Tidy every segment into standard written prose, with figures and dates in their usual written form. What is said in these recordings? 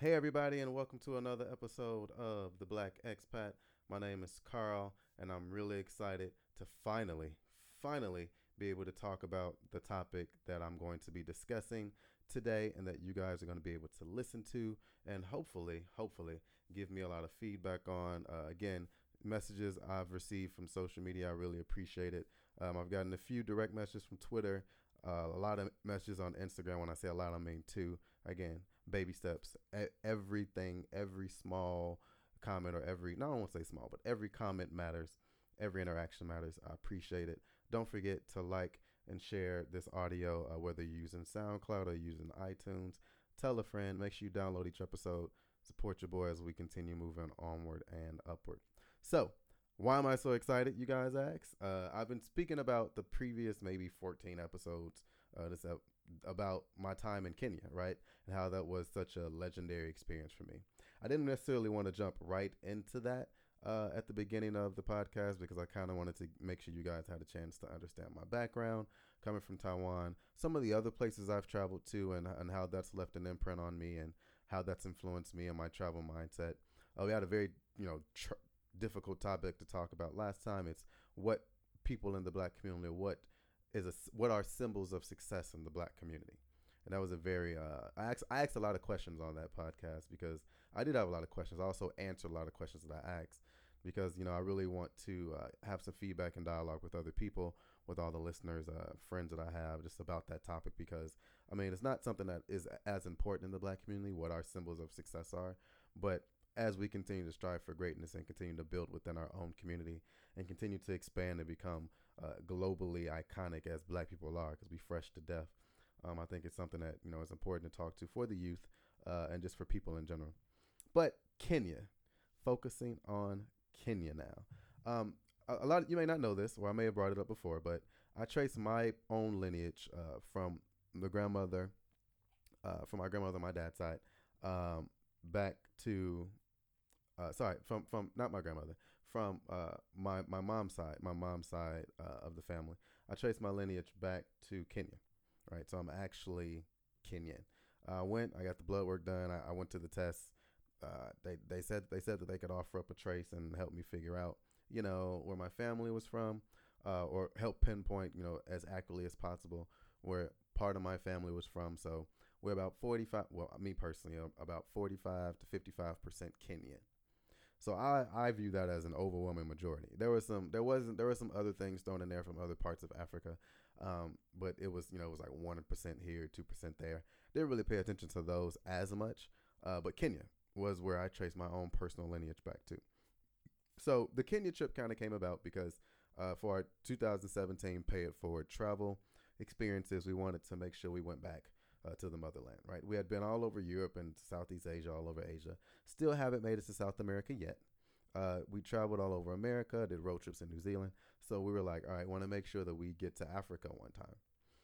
Hey, everybody, and welcome to another episode of The Black Expat. My name is Carl, and I'm really excited to finally be able to talk about the topic that I'm going to be discussing today and that you guys are going to be able to listen to and hopefully give me a lot of feedback on. Again, messages I've received from social media, I really appreciate it. I've gotten a few direct messages from Twitter, a lot of messages on Instagram. When I say a lot, I mean two. Again, baby steps. Everything, every small comment or every, no, I won't say small, but every comment matters. Every interaction matters. I appreciate it. Don't forget to like and share this audio, whether you're using SoundCloud or using iTunes. Tell a friend. Make sure you download each episode. Support your boy as we continue moving onward and upward. So, why am I so excited, you guys ask? I've been speaking about the previous maybe 14 episodes about my time in Kenya, right? And how that was such a legendary experience for me. I didn't necessarily want to jump right into that at the beginning of the podcast because I kind of wanted to make sure you guys had a chance to understand my background coming from Taiwan, some of the other places I've traveled to, and how that's left an imprint on me and how that's influenced me and my travel mindset. We had a very, difficult topic to talk about last time. It's what people in the black community, what are symbols of success in the black community. And that was a very I asked a lot of questions on that podcast because I did have a lot of questions. I also answered a lot of questions that I asked because I really want to have some feedback and dialogue with other people, with all the listeners, friends that I have, just about that topic. Because I mean, it's not something that is as important in the black community, what our symbols of success are, but as we continue to strive for greatness and continue to build within our own community and continue to expand and become globally iconic as black people are, because we fresh to death. I think it's something that is important to talk to for the youth and just for people in general. But Kenya, focusing on Kenya now. A lot you may not know this, or I may have brought it up before, but I trace my own lineage from the grandmother, from my grandmother on my dad's side, back to sorry, from not my grandmother, from my mom's side of the family. I trace my lineage back to Kenya, right? So I'm actually Kenyan. I got the blood work done. I went to the tests. They said that they could offer up a trace and help me figure out, where my family was from, or help pinpoint, as accurately as possible where part of my family was from. So we're about 45. Well, me personally, about 45 to 55% Kenyan. So I view that as an overwhelming majority. There were some other things thrown in there from other parts of Africa, but it was like 1% here, 2% there. Didn't really pay attention to those as much, but Kenya was where I traced my own personal lineage back to. So the Kenya trip kind of came about because for our 2017 Pay It Forward travel experiences, we wanted to make sure we went back to the motherland, right? We had been all over Europe and Southeast Asia, all over Asia. Still haven't made it to South America yet. We traveled all over America, did road trips in New Zealand. So we were like, all right, want to make sure that we get to Africa one time.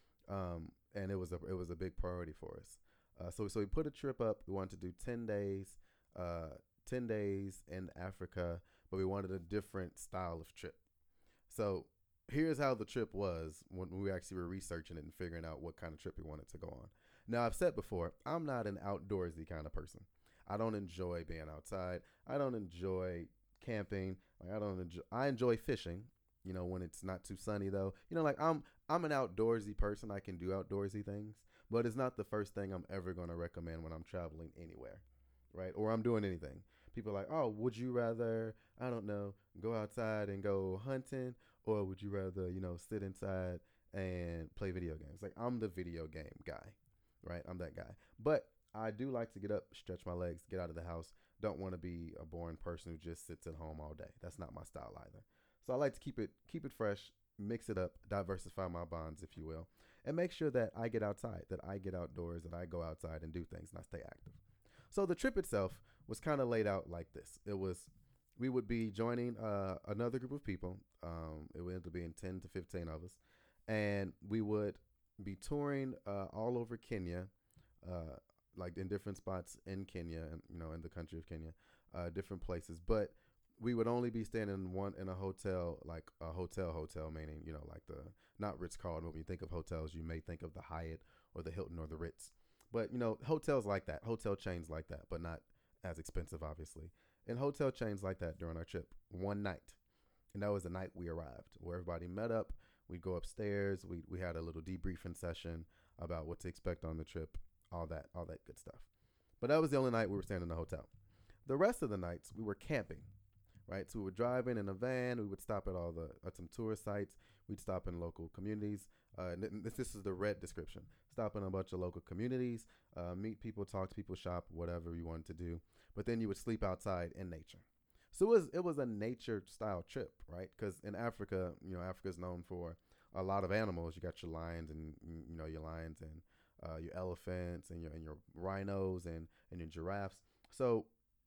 And it was a big priority for us. So we put a trip up. We wanted to do uh, 10 days in Africa, but we wanted a different style of trip. So here's how the trip was when we actually were researching it and figuring out what kind of trip we wanted to go on. Now, I've said before, I'm not an outdoorsy kind of person. I don't enjoy being outside. I don't enjoy camping. Like I enjoy fishing. When it's not too sunny though. Like I'm an outdoorsy person. I can do outdoorsy things, but it's not the first thing I'm ever going to recommend when I'm traveling anywhere, right? Or I'm doing anything. People are like, oh, would you rather, I don't know, go outside and go hunting, or would you rather, sit inside and play video games? Like, I'm the video game guy, right? I'm that guy. But I do like to get up, stretch my legs, get out of the house. Don't want to be a boring person who just sits at home all day. That's not my style either. So I like to keep it fresh, mix it up, diversify my bonds, if you will, and make sure that I get outside, that I get outdoors, that I go outside and do things and I stay active. So the trip itself was kind of laid out like this. We would be joining another group of people. It would end up being 10 to 15 of us, and we would be touring all over Kenya, like in different spots in Kenya, and in the country of Kenya, different places. But we would only be staying in a hotel, like a hotel, meaning like the not Ritz Carlton. When you think of hotels, you may think of the Hyatt or the Hilton or the Ritz. But hotels like that, hotel chains like that, but not as expensive, obviously. And hotel chains like that during our trip, one night, and that was the night we arrived, where everybody met up. We'd go upstairs. We had a little debriefing session about what to expect on the trip, all that good stuff. But that was the only night we were staying in the hotel. The rest of the nights we were camping, right? So we would drive in a van. We would stop at some tourist sites. We'd stop in local communities. This is the red description. Stop in a bunch of local communities, meet people, talk to people, shop, whatever you wanted to do. But then you would sleep outside in nature. So it was a nature style trip, right? Because in Africa, Africa is known for a lot of animals. You got your lions and your lions and your elephants and your rhinos and your giraffes. So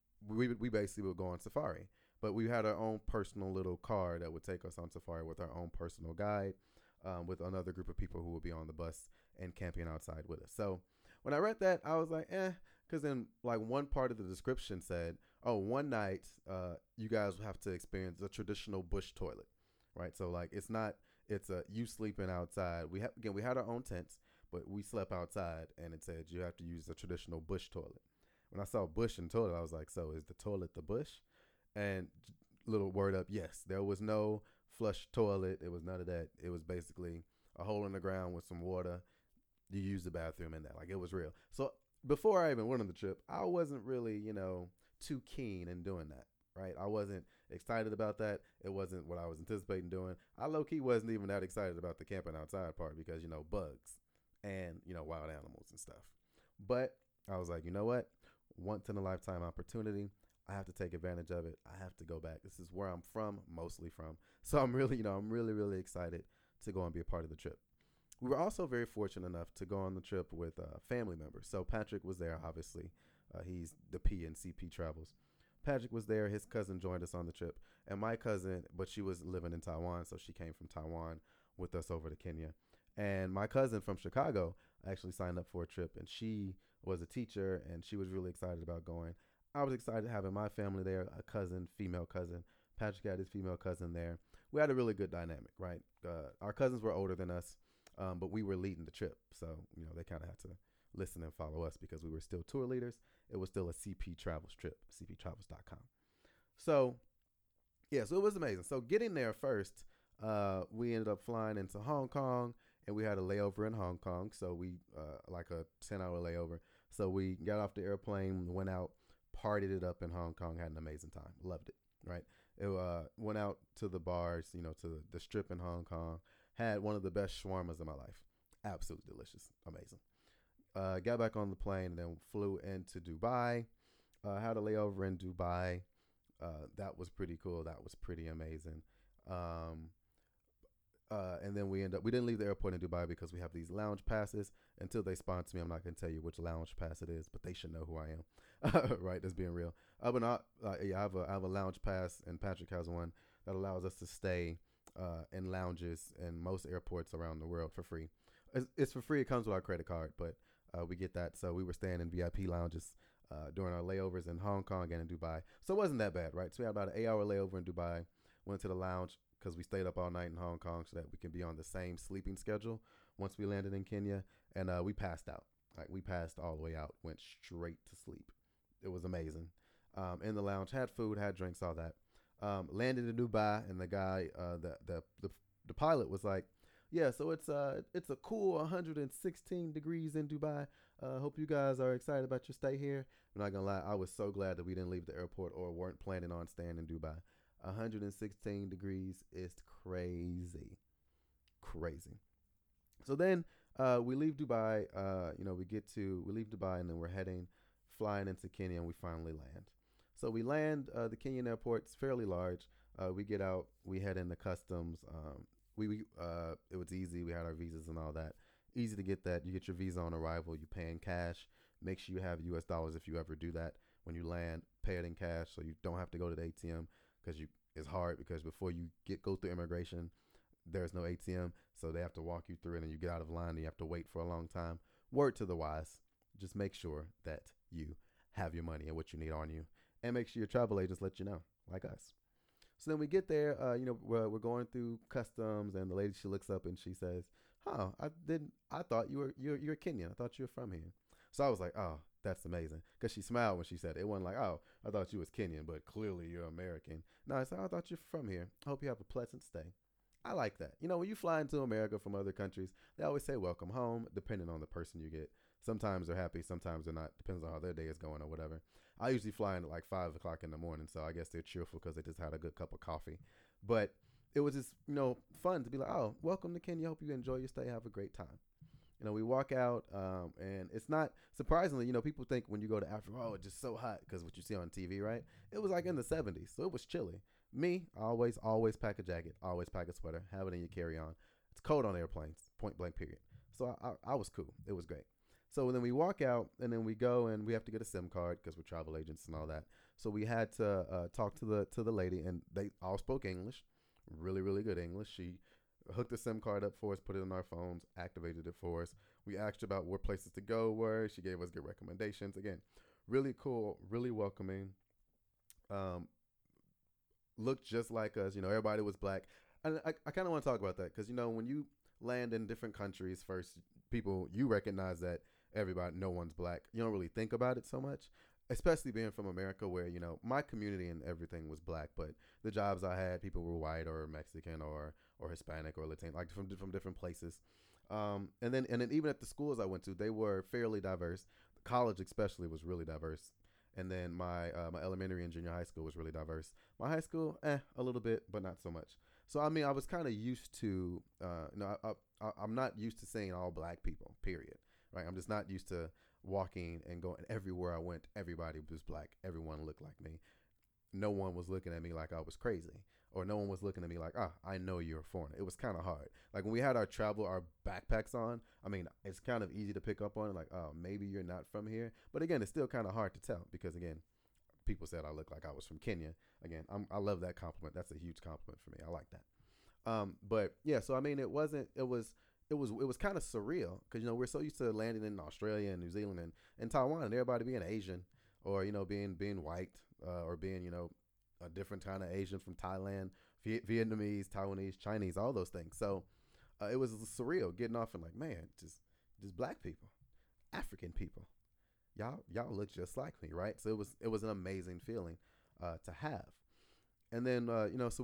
we basically would go on safari, but we had our own personal little car that would take us on safari with our own personal guide, with another group of people who would be on the bus and camping outside with us. So when I read that, I was like, because then like one part of the description said, oh, one night you guys will have to experience a traditional bush toilet, right? So like it's you sleeping outside. We had our own tents, but we slept outside, and it said you have to use a traditional bush toilet. When I saw bush and toilet, I was like, so is the toilet the bush? And little word up, yes, there was no flush toilet. It was none of that. It was basically a hole in the ground with some water. You use the bathroom in that. Like, it was real. So before I even went on the trip, I wasn't really, too keen in doing that, right? I wasn't excited about that. It wasn't what I was anticipating doing. I low-key wasn't even that excited about the camping outside part because, bugs and, wild animals and stuff. But I was like, you know what? Once in a lifetime opportunity. I have to take advantage of it. I have to go back. This is where I'm from, mostly from. So I'm really, I'm really, really excited to go and be a part of the trip. We were also very fortunate enough to go on the trip with family members. So Patrick was there, obviously. He's the P and CP Travels. Patrick was there. His cousin joined us on the trip. And my cousin, but she was living in Taiwan, so she came from Taiwan with us over to Kenya. And my cousin from Chicago actually signed up for a trip, and she was a teacher, and she was really excited about going. I was excited having my family there, a cousin, female cousin. Patrick had his female cousin there. We had a really good dynamic, right? Our cousins were older than us, but we were leading the trip. So, they kind of had to listen and follow us because we were still tour leaders. It was still a CP Travels trip, cptravels.com. So, yeah, so it was amazing. So getting there first, we ended up flying into Hong Kong, and we had a layover in Hong Kong. So we, like a 10-hour layover. So we got off the airplane, went out, partied it up in Hong Kong, had an amazing time. Loved it, right? It went out to the bars, to the strip in Hong Kong. Had one of the best shawarmas of my life. Absolutely delicious. Amazing. Got back on the plane and then flew into Dubai. Had a layover in Dubai. That was pretty cool. That was pretty amazing. And then we didn't leave the airport in Dubai because we have these lounge passes. Until they sponsor me, I'm not going to tell you which lounge pass it is, but they should know who I am. Right? That's being real. But I have a lounge pass, and Patrick has one that allows us to stay in lounges in most airports around the world for free. It's for free. It comes with our credit card, but we get that. So we were staying in VIP lounges during our layovers in Hong Kong and in Dubai. So it wasn't that bad, right? So we had about an 8-hour layover in Dubai, went to the lounge because we stayed up all night in Hong Kong so that we can be on the same sleeping schedule once we landed in Kenya. And we passed out. Like, we passed all the way out, went straight to sleep. It was amazing. In the lounge, had food, had drinks, all that. Landed in Dubai, and the guy, the pilot was like, yeah, so it's a cool 116 degrees in Dubai. Hope you guys are excited about your stay here. I'm not gonna lie, I was so glad that we didn't leave the airport or weren't planning on staying in Dubai. 116 degrees is crazy. So then we leave Dubai. We leave Dubai, and then we're flying into Kenya, and we finally land. So we land. The Kenyan airport's fairly large. We get out. We head into customs. It was easy. We had our visas and all that. Easy to get that. You get your visa on arrival. You pay in cash. Make sure you have U.S. dollars if you ever do that. When you land, pay it in cash so you don't have to go to the ATM because it's hard because before you go through immigration, there's no ATM, so they have to walk you through it, and you get out of line and you have to wait for a long time. Word to the wise, just make sure that you have your money and what you need on you, and make sure your travel agents let you know, like us. So then we get there, we're going through customs, and the lady, she looks up and she says, "Oh, I thought you're Kenyan. I thought you were from here." So I was like, oh, that's amazing. Because she smiled when she said it. It wasn't like, oh, I thought you was Kenyan, but clearly you're American. No, I said, I thought you're from here. I hope you have a pleasant stay. I like that. You know, when you fly into America from other countries, they always say welcome home, depending on the person you get. Sometimes they're happy, sometimes they're not. Depends on how their day is going or whatever. I usually fly in at like 5 o'clock in the morning, so I guess they're cheerful because they just had a good cup of coffee. But it was just, fun to be like, oh, welcome to Kenya. Hope you enjoy your stay. Have a great time. We walk out, and it's not surprisingly. People think when you go to Africa, oh, it's just so hot because what you see on TV, right? It was like in the 70s, so it was chilly. Me, always pack a jacket, always pack a sweater, have it in your carry on. It's cold on airplanes, point blank, period. So I was cool. It was great. So then we walk out, and then we go, and we have to get a SIM card because we're travel agents and all that. So we had to talk to the lady, and they all spoke English, really really good English. She hooked the SIM card up for us, put it in our phones, activated it for us. We asked about where places to go were. She gave us good recommendations. Again, really cool, really welcoming. Um, Looked just like us. Everybody was black. And I kind of want to talk about that because, when you land in different countries, first, people, you recognize that no one's black. You don't really think about it so much, especially being from America where, my community and everything was black, but the jobs I had, people were white or Mexican or Hispanic or Latino, like from different places. And then even at the schools I went to, they were fairly diverse. College especially was really diverse. And then my elementary and junior high school was really diverse. My high school, a little bit, but not so much. So I mean, I was kind of used to, I'm not used to seeing all black people. Period. Right? I'm just not used to walking and going everywhere I went. Everybody was black. Everyone looked like me. No one was looking at me like I was crazy, or no one was looking at me like, I know you're a foreigner. It was kind of hard. Like when we had our backpacks on, I mean, it's kind of easy to pick up on, like, oh, maybe you're not from here. But again, it's still kind of hard to tell because, again, people said I look like I was from Kenya. Again, I love that compliment. That's a huge compliment for me. I like that. But yeah, so I mean, it was kind of surreal because we're so used to landing in Australia and New Zealand and Taiwan and everybody being Asian or being white, or being a different kind of Asian from Thailand, Vietnamese, Taiwanese, Chinese, all those things. So it was surreal getting off and like, man, just black people, African people, y'all look just like me, right? So it was an amazing feeling to have. And then so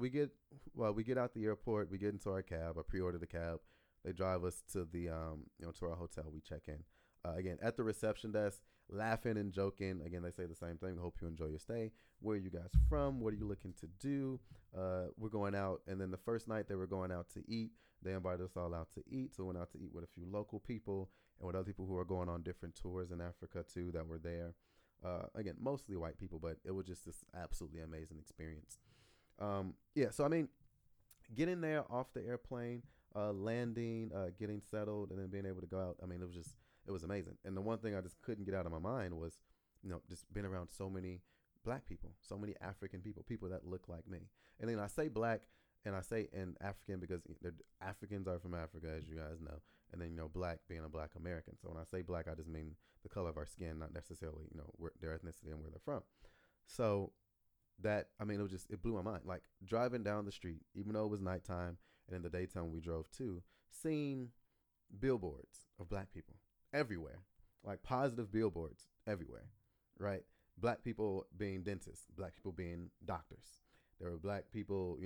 we get out the airport, we get into our cab. I pre-ordered the cab. They drive us to the to our hotel. We check in. Again, at the reception desk, laughing and joking. Again, they say the same thing. Hope you enjoy your stay. Where are you guys from? What are you looking to do? We're going out. And then the first night they were going out to eat. They invited us all out to eat. So we went out to eat with a few local people and with other people who are going on different tours in Africa too that were there. Again, mostly white people, but it was just this absolutely amazing experience. Yeah, so I mean, getting there off the airplane, landing, getting settled, and then being able to go out. I mean, it was amazing. And the one thing I just couldn't get out of my mind was, just being around so many black people, so many African people, people that look like me. And then I say black and I say and African because Africans are from Africa, as you guys know. And then, black being a black American. So when I say black, I just mean the color of our skin, not necessarily, their ethnicity and where they're from. So that, I mean, it blew my mind. Like driving down the street, even though it was nighttime and in the daytime we drove too, seeing billboards of black people everywhere, like positive billboards everywhere, right? Black people being dentists, black people being doctors. There were black people,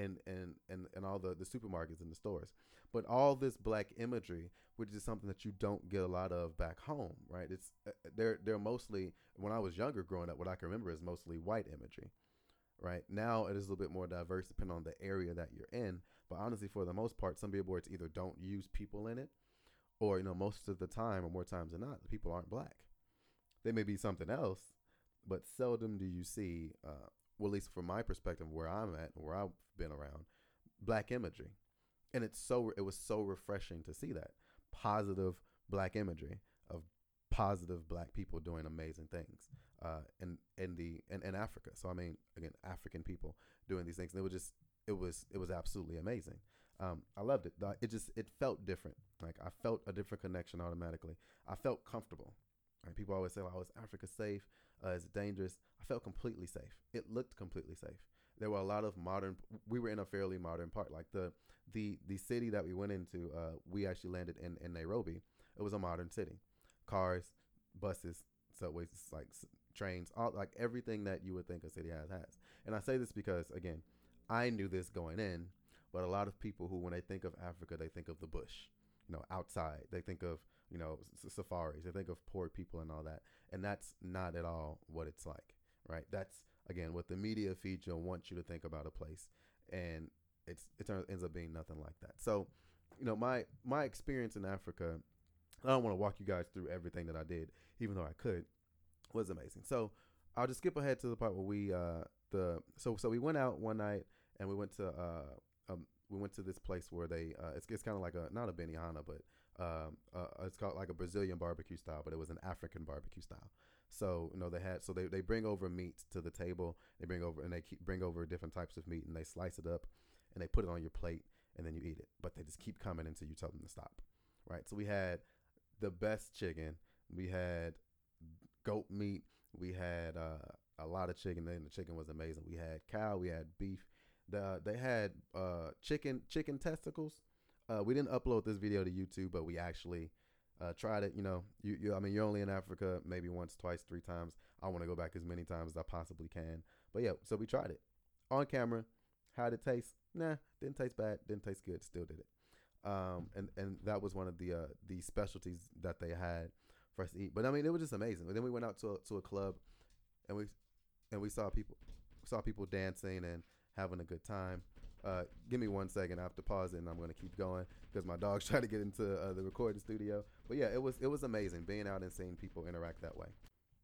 in all the supermarkets and the stores. But all this black imagery, which is something that you don't get a lot of back home, right? It's they're mostly, when I was younger growing up, what I can remember is mostly white imagery, right? Now it is a little bit more diverse depending on the area that you're in. But honestly, for the most part, some billboards either don't use people in it, or most of the time, or more times than not, the people aren't black. They may be something else, but seldom do you see, well, at least from my perspective, where I'm at and where I've been around, black imagery. And it was so refreshing to see that positive black imagery of positive black people doing amazing things in Africa. So I mean, again, African people doing these things. And it was absolutely amazing. I loved it. It felt different. Like I felt a different connection automatically. I felt comfortable. Right? People always say, "Oh, is Africa safe? Is it dangerous?" I felt completely safe. It looked completely safe. There were a lot of modern. We were in a fairly modern part. Like the city that we went into, we actually landed in Nairobi. It was a modern city. Cars, buses, subways, like trains, all like everything that you would think a city has. And I say this because again, I knew this going in, but a lot of people who, when they think of Africa, they think of the bush, outside. They think of safaris. They think of poor people and all that, and that's not at all what it's like, right? That's again what the media feeds you and wants you to think about a place, and it ends up being nothing like that. So, my experience in Africa, I don't want to walk you guys through everything that I did, even though I could, was amazing. So I'll just skip ahead to the part where so we went out one night and we went to this place where it's kind of like a, not a Benihana, but it's called like a Brazilian barbecue style, but it was an African barbecue style. So they bring over meats to the table. They bring over different types of meat, and they slice it up and they put it on your plate, and then you eat it. But they just keep coming until you tell them to stop. Right. So we had the best chicken. We had goat meat. We had a lot of chicken, and the chicken was amazing. We had cow. We had beef. They had chicken testicles. We didn't upload this video to YouTube, but we actually tried it. I mean, you're only in Africa maybe once, twice, three times. I want to go back as many times as I possibly can. But yeah, so we tried it on camera. How'd it taste? Nah, didn't taste bad. Didn't taste good. Still did it. And that was one of the specialties that they had for us to eat. But I mean, it was just amazing. And then we went out to a club, and we saw people dancing and having a good time. Give me 1 second. I have to pause it, and I'm going to keep going because my dog's trying to get into the recording studio. But yeah, it was amazing being out and seeing people interact that way.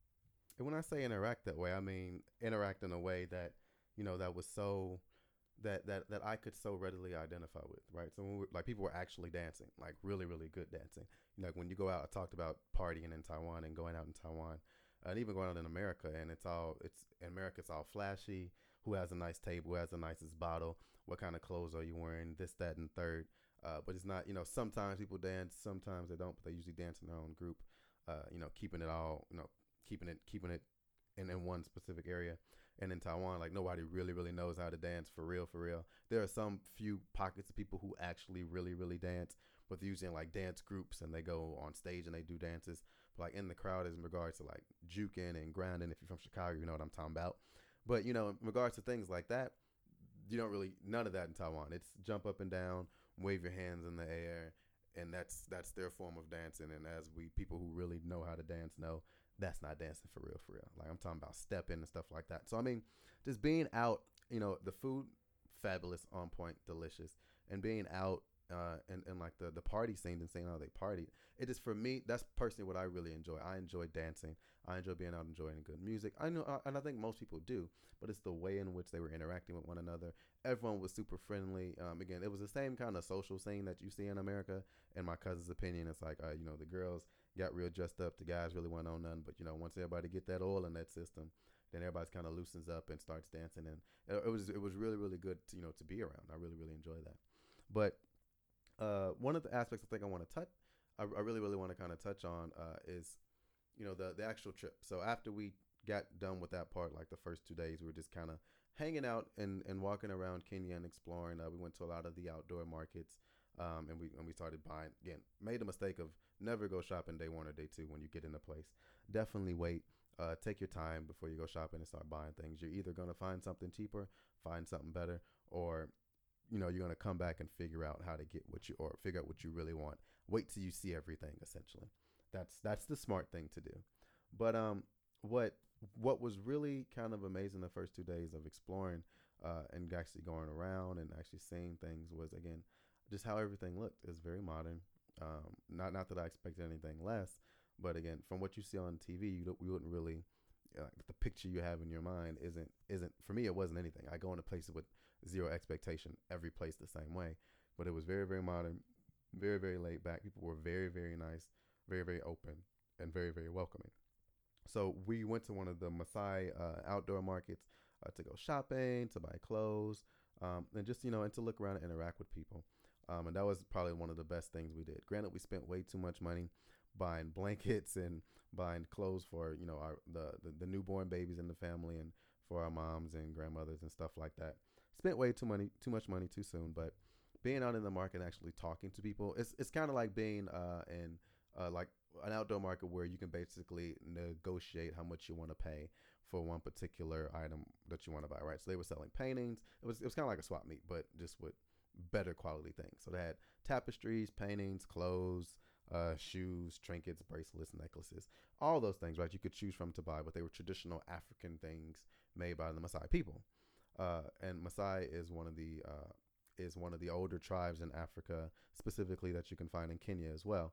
And when I say interact that way, I mean interact in a way that that was so that I could so readily identify with, right? So like people were actually dancing, like really really good dancing. Like when you go out, I talked about partying in Taiwan and going out in Taiwan, and even going out in America, and it's in America it's all flashy. Who has a nice table? Who has the nicest bottle? What kind of clothes are you wearing? This, that, and third. But it's not, sometimes people dance, sometimes they don't, but they usually dance in their own group. Keeping it all, keeping it in one specific area. And in Taiwan, like nobody really, really knows how to dance for real, for real. There are some few pockets of people who actually really, really dance, but they're usually in like dance groups and they go on stage and they do dances. But like in the crowd, is in regards to like juking and grinding. If you're from Chicago, you know what I'm talking about. But in regards to things like that, you don't really, none of that in Taiwan. It's jump up and down, wave your hands in the air, and that's their form of dancing. And as people who really know how to dance know, that's not dancing for real, for real. Like I'm talking about stepping and stuff like that. So I mean, just being out, the food, fabulous, on point, delicious, and being out and like the party scene and seeing how they partied. It is, for me, that's personally what I really enjoy. I enjoy dancing. I enjoy being out enjoying good music. I know, and I think most people do, but it's the way in which they were interacting with one another. Everyone was super friendly. Again, it was the same kind of social scene that you see in America. In my cousin's opinion, it's like, the girls got real dressed up. The guys really weren't on none. But, once everybody get that oil in that system, then everybody's kind of loosens up and starts dancing. And it was really, really good to be around. I really, really enjoy that. But one of the aspects I think I want to touch, I really, really want to kind of touch on is, the actual trip. So after we got done with that part, like the first 2 days, we were just kind of hanging out and walking around Kenya and exploring. We went to a lot of the outdoor markets, and we started buying. Again, made the mistake of never go shopping day one or day two when you get in a place. Definitely wait. Take your time before you go shopping and start buying things. You're either going to find something cheaper, find something better, or you're going to come back and figure out how to get or figure out what you really want. Wait till you see everything, essentially. That's the smart thing to do. But what was really kind of amazing the first 2 days of exploring and actually going around and actually seeing things was, again, just how everything looked. It's very modern. Not that I expected anything less, but again, from what you see on TV, you wouldn't really the picture you have in your mind isn't for me. It wasn't anything. I go into places with zero expectation. Every place the same way, but it was very, very modern, very, very laid back. People were very, very nice, very, very open, and very, very welcoming. So we went to one of the Maasai outdoor markets to go shopping, to buy clothes, and just and to look around and interact with people. And that was probably one of the best things we did. Granted, we spent way too much money buying blankets and buying clothes for our the newborn babies in the family and for our moms and grandmothers and stuff like that. Spent way too much money too soon. But being out in the market and actually talking to people, it's kind of like being in like an outdoor market where you can basically negotiate how much you want to pay for one particular item that you want to buy, right? So they were selling paintings. It was kind of like a swap meet, but just with better quality things. So they had tapestries, paintings, clothes, shoes, trinkets, bracelets, necklaces, all those things, right? You could choose from to buy, but they were traditional African things made by the Maasai people. And Maasai is one of the older tribes in Africa, specifically that you can find in Kenya as well.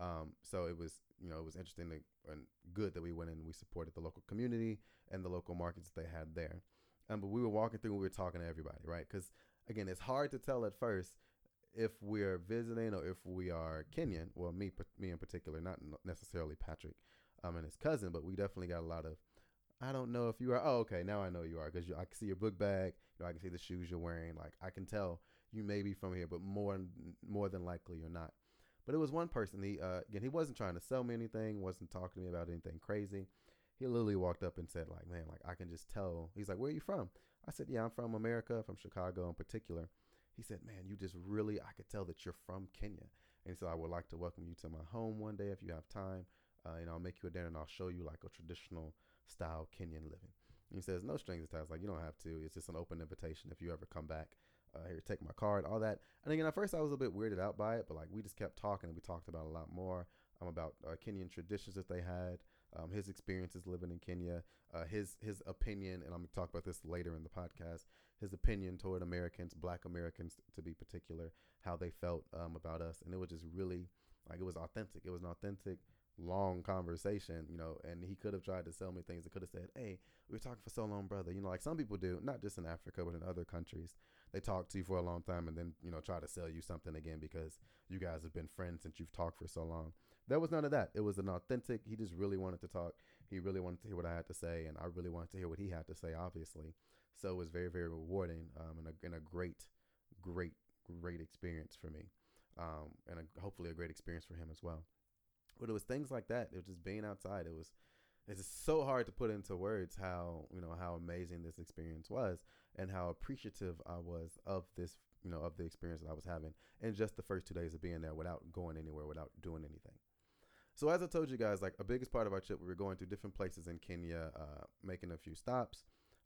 So it was interesting and good that we went in and we supported the local community and the local markets that they had there. But we were walking through and we were talking to everybody, right? Because again, it's hard to tell at first if we're visiting or if we are Kenyan. Well, me in particular, not necessarily Patrick, and his cousin, but we definitely got a lot of. I don't know if you are. Oh, okay, now I know you are because I can see your book bag. I can see the shoes you're wearing. Like I can tell you may be from here, but more than likely you're not. But it was one person. He wasn't trying to sell me anything. Wasn't talking to me about anything crazy. He literally walked up and said, like, man, like I can just tell. He's like, where are you from? I said, yeah, I'm from America, from Chicago in particular. He said, man, you just really, I could tell that you're from Kenya. And so I would like to welcome you to my home one day if you have time. I'll make you a dinner and I'll show you like a traditional style Kenyan living. And he says, no strings attached. Like, you don't have to. It's just an open invitation if you ever come back. Here, take my card, all that. And again, at first I was a bit weirded out by it, but like we just kept talking and we talked about a lot more about Kenyan traditions that they had, his experiences living in Kenya, his opinion, and I'm going to talk about this later in the podcast, his opinion toward Americans, Black Americans to be particular, how they felt about us. And it was just really, like, it was authentic. It was an authentic, long conversation, and he could have tried to sell me things. He could have said, hey, we were talking for so long, brother. Like some people do, not just in Africa, but in other countries. They talk to you for a long time and then, try to sell you something again because you guys have been friends since you've talked for so long. There was none of that. It was an authentic, he just really wanted to talk. He really wanted to hear what I had to say, and I really wanted to hear what he had to say, obviously. So it was very, very rewarding, and a great, great, great experience for me, and hopefully a great experience for him as well. But it was things like that. It was just being outside. It's just so hard to put into words how amazing this experience was and how appreciative I was of this, of the experience that I was having in just the first 2 days of being there without going anywhere, without doing anything. So as I told you guys, like a biggest part of our trip, we were going to different places in Kenya, making a few stops,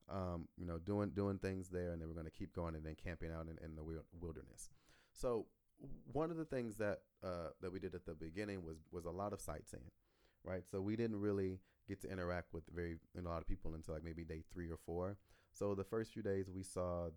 doing things there, and then we're going to keep going and then camping out in the wilderness. So one of the things that we did at the beginning was a lot of sightseeing, right? So we didn't really get to interact with a lot of people until like maybe day 3 or 4. So the first few days we saw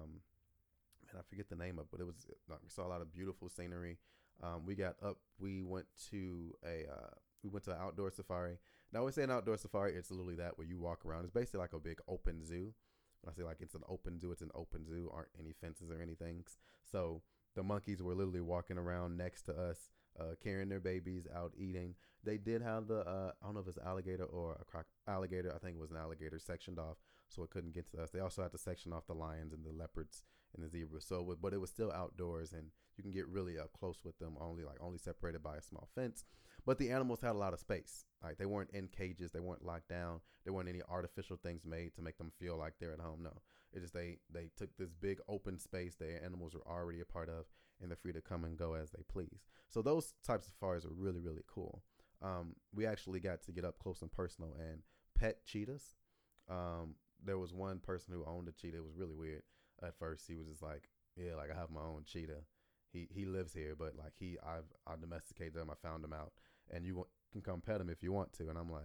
and I forget the name of, but we saw a lot of beautiful scenery. We got up. We went to an outdoor safari. Now, when we say an outdoor safari, it's literally that where you walk around. It's basically like a big open zoo. When I say like it's an open zoo, it's an open zoo. Aren't any fences or anything. So the monkeys were literally walking around next to us, carrying their babies out eating. They did have I don't know if it's an alligator or a alligator. I think it was an alligator sectioned off, so it couldn't get to us. They also had to section off the lions and the leopards and the zebras. So, but it was still outdoors, and you can get really up close with them, only separated by a small fence. But the animals had a lot of space. Like they weren't in cages, they weren't locked down. There weren't any artificial things made to make them feel like they're at home. No, it just they took this big open space their animals were already a part of, and they're free to come and go as they please. So those types of safaris are really, really cool. We actually got to get up close and personal and pet cheetahs. There was one person who owned a cheetah. It was really weird at first. He was just like, yeah, like I have my own cheetah. He lives here, but like I domesticated him. I found him out, and you can come pet him if you want to. And I'm like,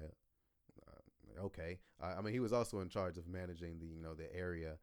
okay. I mean, he was also in charge of managing the area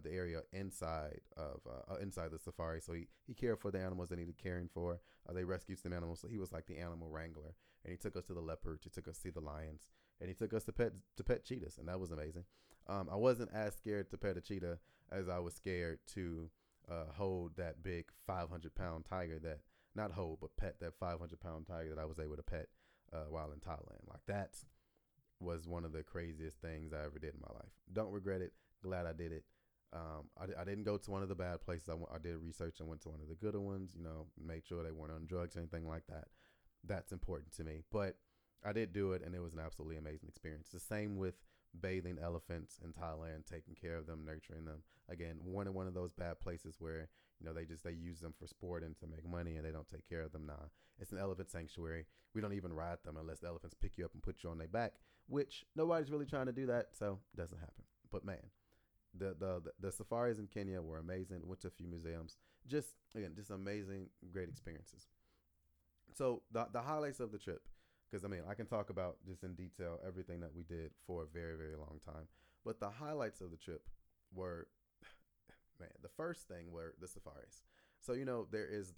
inside the safari. So he cared for the animals that needed caring for. They rescued some animals. So he was like the animal wrangler, and he took us to the leopards. He took us to see the lions, and he took us to pet cheetahs, and that was amazing. I wasn't as scared to pet a cheetah as I was scared to hold that big 500-pound tiger pet that 500-pound tiger that I was able to pet while in Thailand. Like that was one of the craziest things I ever did in my life. Don't regret it. Glad I did it. I didn't go to one of the bad places. I did research and went to one of the gooder ones, made sure they weren't on drugs or anything like that. That's important to me. But I did do it, and it was an absolutely amazing experience. The same with bathing elephants in Thailand, taking care of them, nurturing them. Again, one of those bad places where they use them for sport and to make money, and they don't take care of them. Nah, it's an elephant sanctuary. We don't even ride them unless the elephants pick you up and put you on their back, which nobody's really trying to do that, so it doesn't happen. But man, the safaris in Kenya were amazing. Went to a few museums. Just amazing, great experiences. So the highlights of the trip, because I mean I can talk about just in detail everything that we did for a very very long time, but the highlights of the trip were, man, the first thing were the safaris. So there is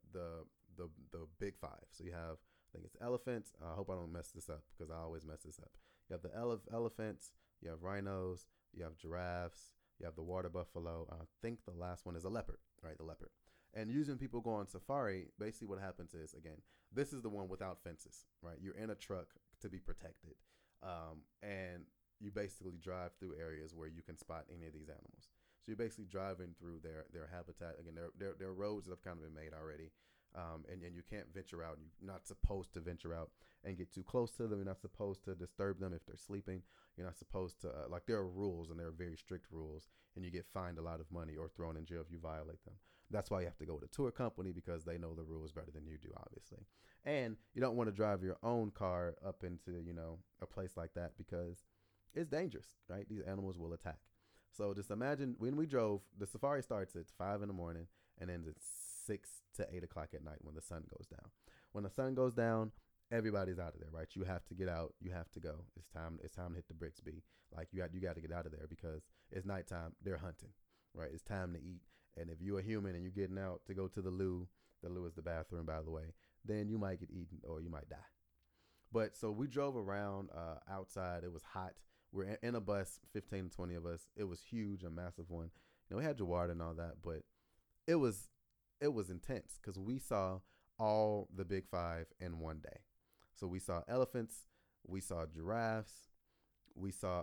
the big five. So you have, I think it's elephants. I hope I don't mess this up because I always mess this up. You have the elephants. You have rhinos. You have giraffes. You have the water buffalo. I think the last one is a leopard, right? The leopard. And usually when people go on safari, basically what happens is, again, this is the one without fences, right? You're in a truck to be protected. And you basically drive through areas where you can spot any of these animals. So you're basically driving through their habitat. Again, there are roads that have kind of been made already. And you can't venture out. You're not supposed to venture out and get too close to them. You're not supposed to disturb them if they're sleeping. You're not supposed to, there are rules, and there are very strict rules, and you get fined a lot of money or thrown in jail if you violate them. That's why you have to go with a tour company, because they know the rules better than you do, obviously. And you don't want to drive your own car up into, a place like that, because it's dangerous, right? These animals will attack. So just imagine when we drove, the safari starts at 5 in the morning and ends at 6 to 8 o'clock at night when the sun goes down. When the sun goes down, everybody's out of there, right? You have to get out. You have to go. It's time to hit the bricks, B. Like you got to get out of there because it's nighttime. They're hunting, right? It's time to eat. And if you're a human and you're getting out to go to the loo is the bathroom, by the way, then you might get eaten or you might die. But so we drove around outside. It was hot. We're in a bus, 15 to 20 of us. It was huge, a massive one. We had Jawad and all that, but it was intense because we saw all the big five in one day. So we saw elephants, we saw giraffes, we saw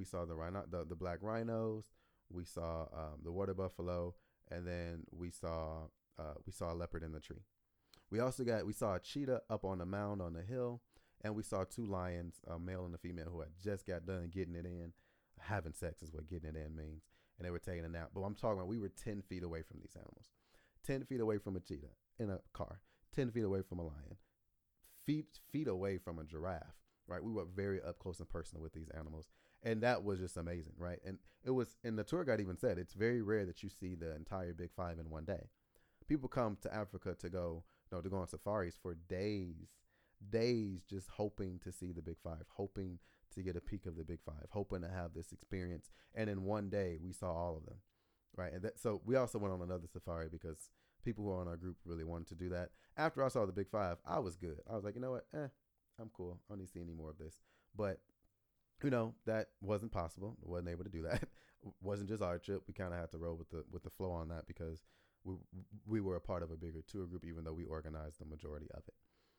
the black rhinos, we saw the water buffalo, and then we saw a leopard in the tree. We saw a cheetah up on a mound on the hill, and we saw 2 lions, a male and a female, who had just got done getting it in. Having sex is what getting it in means. And they were taking a nap. But I'm talking about, we were 10 feet away from these animals. 10 feet away from a cheetah in a car. 10 feet away from a lion. Feet away from a giraffe, right? We were very up close and personal with these animals. And that was just amazing, right? And the tour guide even said, it's very rare that you see the entire big five in one day. People come to Africa to go on safaris for days just hoping to see the big five, hoping to get a peek of the big five, hoping to have this experience. And in one day, we saw all of them, right? And so we also went on another safari because people who are on our group really wanted to do that. After I saw the big five, I was good. I was like, you know what? I'm cool. I don't need to see any more of this. But, that wasn't possible. Wasn't able to do that. Wasn't just our trip. We kind of had to roll with the flow on that because we were a part of a bigger tour group, even though we organized the majority of it.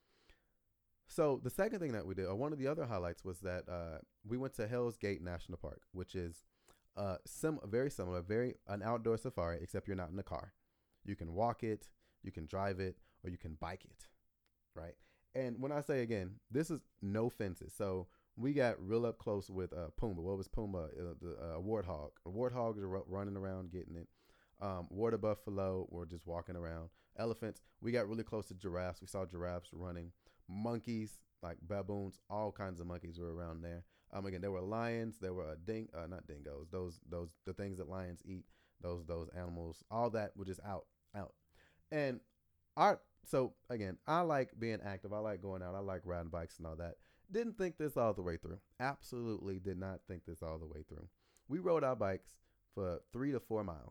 So the second thing that we did, or one of the other highlights, was that we went to Hell's Gate National Park, which is very similar, an outdoor safari, except you're not in the car. You can walk it, you can drive it, or you can bike it, right? And when I say, again, this is no fences. So we got real up close with Pumbaa. What was Pumbaa? The warthog. Warthogs are running around getting it. Water buffalo were just walking around. Elephants, we got really close to giraffes. We saw giraffes running. Monkeys, like baboons, all kinds of monkeys were around there. Again, there were lions. There were not dingoes. Those the things that lions eat. Those animals. All that were just out. And so again, I like being active. I like going out. I like riding bikes and all that. Didn't think this all the way through. Absolutely did not think this all the way through. We rode our bikes for 3 to 4 miles,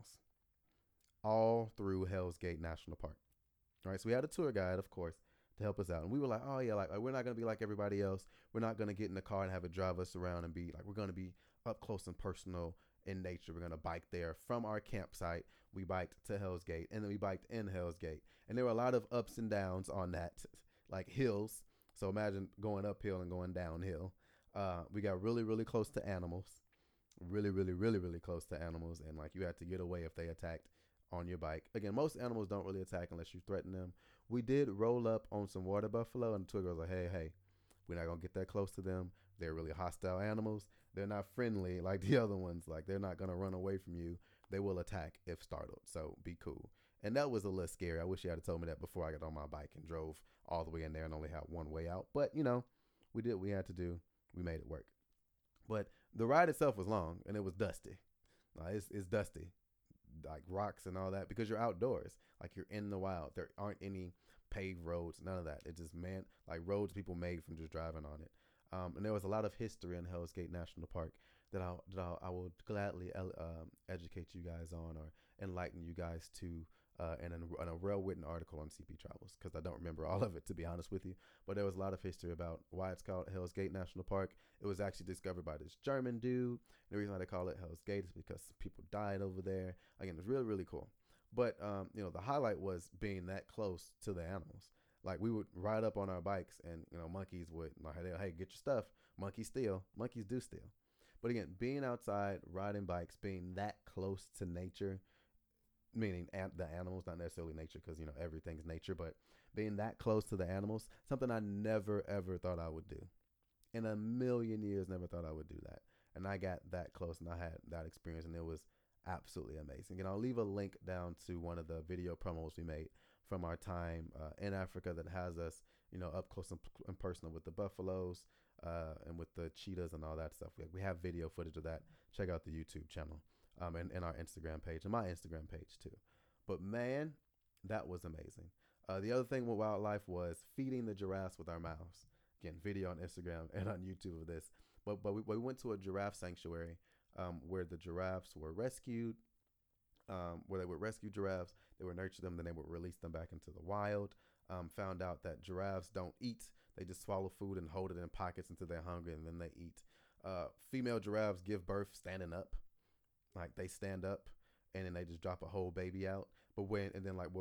all through Hell's Gate National Park. All right, so we had a tour guide, of course, to help us out. And we were like, oh yeah, like we're not going to be like everybody else. We're not going to get in the car and have it drive us around and be like, we're going to be up close and personal in nature. We're going to bike there from our campsite. We biked to Hell's Gate, and then we biked in Hell's Gate. And there were a lot of ups and downs on that, like hills. So imagine going uphill and going downhill. We got really, really close to animals. Really, really, really, really close to animals. And like you had to get away if they attacked on your bike. Again, most animals don't really attack unless you threaten them. We did roll up on some water buffalo, and the tour guide was like, hey, we're not going to get that close to them. They're really hostile animals. They're not friendly like the other ones. Like they're not gonna run away from you. They will attack if startled. So be cool. And that was a little scary. I wish you had told me that before I got on my bike and drove all the way in there and only had one way out. But we did what we had to do. We made it work. But the ride itself was long and it was dusty. It's dusty, like rocks and all that, because you're outdoors. Like you're in the wild. There aren't any paved roads, none of that. It just like roads people made from just driving on it. And there was a lot of history in Hell's Gate National Park that I will gladly educate you guys on or enlighten you guys to in a well-written article on CP Travels, because I don't remember all of it, to be honest with you. But there was a lot of history about why it's called Hell's Gate National Park. It was actually discovered by this German dude. The reason why they call it Hell's Gate is because people died over there. Again, it's really, really cool. But the highlight was being that close to the animals. Like we would ride up on our bikes, and monkeys would like, hey, get your stuff. Monkeys steal. Monkeys do steal. But again, being outside, riding bikes, being that close to nature, meaning the animals, not necessarily nature, because everything's nature, but being that close to the animals, something I never ever thought I would do. In a million years, never thought I would do that. And I got that close, and I had that experience, and it was absolutely amazing. And I'll leave a link down to one of the video promos we made from our time in Africa that has us, up close and personal with the buffaloes and with the cheetahs and all that stuff. We have video footage of that. Check out the YouTube channel and our Instagram page and my Instagram page too. But man, that was amazing. The other thing with wildlife was feeding the giraffes with our mouths. Again, video on Instagram and on YouTube of this. But we went to a giraffe sanctuary where the giraffes were rescued, where they would rescue giraffes, they would nurture them, then they would release them back into the wild. Found out that giraffes don't eat. They just swallow food and hold it in pockets until they're hungry, and then they eat. Female giraffes give birth standing up. Like they stand up and then they just drop a whole baby out. But when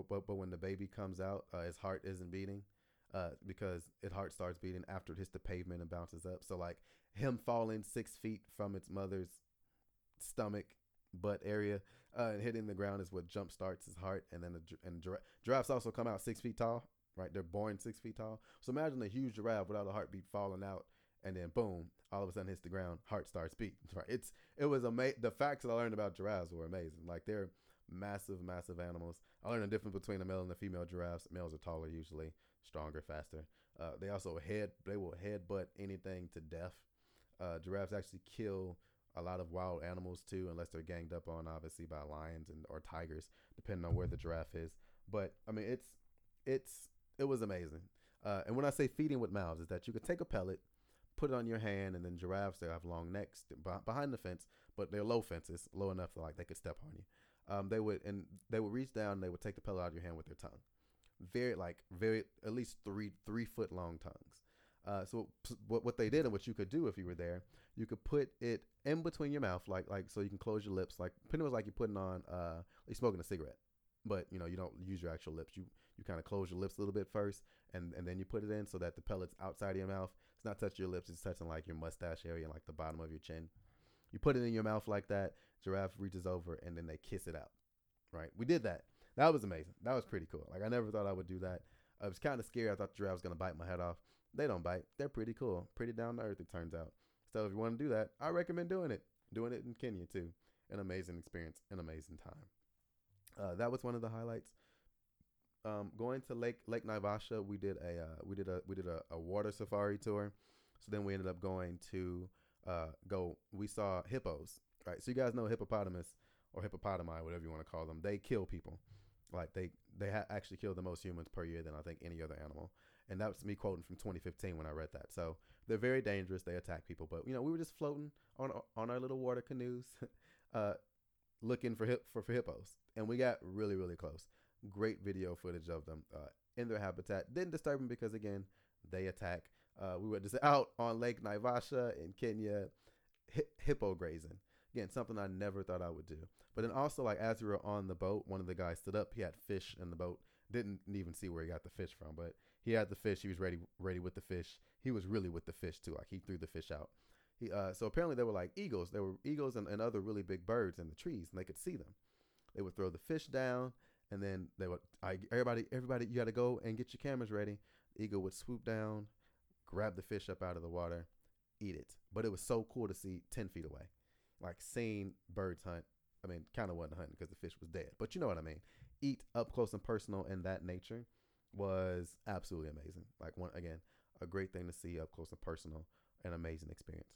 the baby comes out, his heart isn't beating because its heart starts beating after it hits the pavement and bounces up. So like him falling 6 feet from its mother's stomach, butt area, and hitting the ground is what jump starts his heart. And then giraffes also come out 6 feet tall, right? They're born 6 feet tall. So imagine a huge giraffe without a heartbeat falling out, and then boom, all of a sudden hits the ground, heart starts beating. Right? It was amazing. The facts that I learned about giraffes were amazing. Like they're massive, massive animals. I learned the difference between the male and the female giraffes. Males are taller usually, stronger, faster. They also will headbutt anything to death. Giraffes actually kill a lot of wild animals too, unless they're ganged up on, obviously, by lions or tigers, depending on where the giraffe is. But I mean, it was amazing. And when I say feeding with mouths, is that you could take a pellet, put it on your hand, and then giraffes, they have long necks behind the fence, but they're low fences, low enough that like they could step on you. They would reach down, and they would take the pellet out of your hand with their tongue, very at least 3 foot long tongues. So what they did, and what you could do if you were there, you could put it in between your mouth, like so you can close your lips, like pretty much like you're putting on you're smoking a cigarette, but you don't use your actual lips. You kind of close your lips a little bit first, and then you put it in so that the pellet's outside of your mouth. It's not touching your lips, it's touching like your mustache area and like the bottom of your chin. You put it in your mouth like that. Giraffe reaches over and then they kiss it out. Right? We did that. That was amazing. That was pretty cool. Like I never thought I would do that. I was kind of scared. I thought the giraffe was gonna bite my head off. They don't bite. They're pretty cool. Pretty down to earth, it turns out. So if you want to do that, I recommend doing it. Doing it in Kenya too. An amazing experience, an amazing time. That was one of the highlights. Going to Lake Naivasha, we did a water safari tour. So then we ended up going to we saw hippos, right? So you guys know hippopotamus or hippopotami, whatever you want to call them. They kill people. Like they actually kill the most humans per year than I think any other animal. And that was me quoting from 2015 when I read that. So they're very dangerous. They attack people. But we were just floating on our little water canoes, looking for hippos, and we got really, really close. Great video footage of them in their habitat. Didn't disturb them because again, they attack. We were just out on Lake Naivasha in Kenya, hippo grazing. Again, something I never thought I would do. But then also, like as we were on the boat, one of the guys stood up. He had fish in the boat. Didn't even see where he got the fish from, but he had the fish. He was ready with the fish. He was really with the fish too. Like he threw the fish out. So apparently there were like eagles. There were eagles and other really big birds in the trees, and they could see them. They would throw the fish down, and then they would, everybody, you got to go and get your cameras ready. The eagle would swoop down, grab the fish up out of the water, eat it. But it was so cool to see 10 feet away, like seeing birds hunt. I mean, kind of wasn't hunting because the fish was dead, but you know what I mean. Eat up close and personal in that nature was absolutely amazing. Like one again, a great thing to see up close and personal, an amazing experience.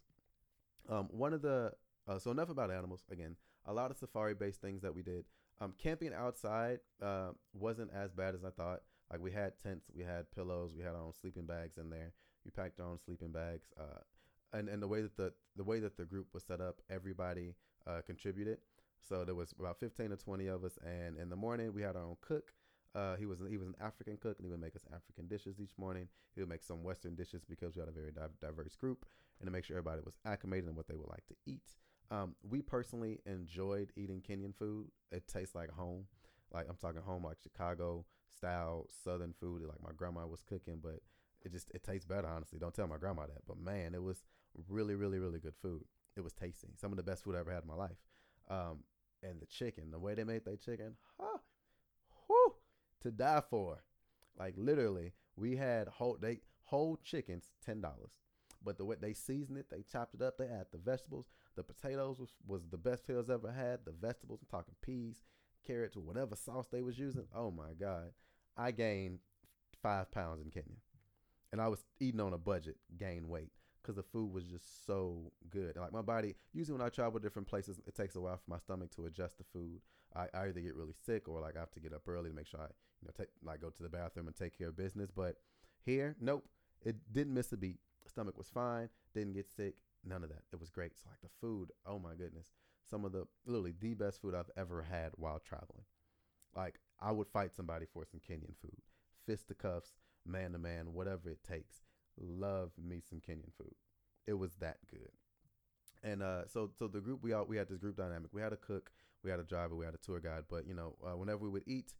One of the so enough about animals. Again, a lot of safari based things that we did. Camping outside wasn't as bad as I thought. Like we had tents, we had pillows, we had our own sleeping bags in there. We packed our own sleeping bags, and the way that the group was set up, everybody contributed. So there was about 15 to 20 of us, and in the morning we had our own cook. He was an African cook, and he would make us African dishes each morning. He would make some Western dishes because we had a very diverse group, and to make sure everybody was acclimated in what they would like to eat. We personally enjoyed eating Kenyan food. It tastes like home. Like I'm talking home, like Chicago style Southern food. Like my grandma was cooking, but it tastes better. Honestly, don't tell my grandma that. But man, it was really really really good food. It was tasty. Some of the best food I ever had in my life. Um, and the chicken, the way they made their chicken, huh, whew, to die for. Like literally, we had whole chickens $10. But the way they seasoned it, they chopped it up. They add the vegetables. The potatoes was the best potatoes I ever had. The vegetables, I'm talking peas, carrots, or whatever sauce they was using. Oh my God, I gained 5 pounds in Kenya, and I was eating on a budget, gain weight because the food was just so good. And like my body, usually when I travel different places, it takes a while for my stomach to adjust the food. I either get really sick or like I have to get up early to make sure I go to the bathroom and take care of business. But here, nope, it didn't miss a beat. Stomach was fine, didn't get sick, none of that. It was great. So like the food, oh my goodness, some of the literally the best food I've ever had while traveling. Like I would fight somebody for some Kenyan food, fisticuffs, man to man, whatever it takes. Love me some Kenyan food. It was that good. And so the group we had this group dynamic. We had a cook, we had a driver, we had a tour guide. But whenever we would eat,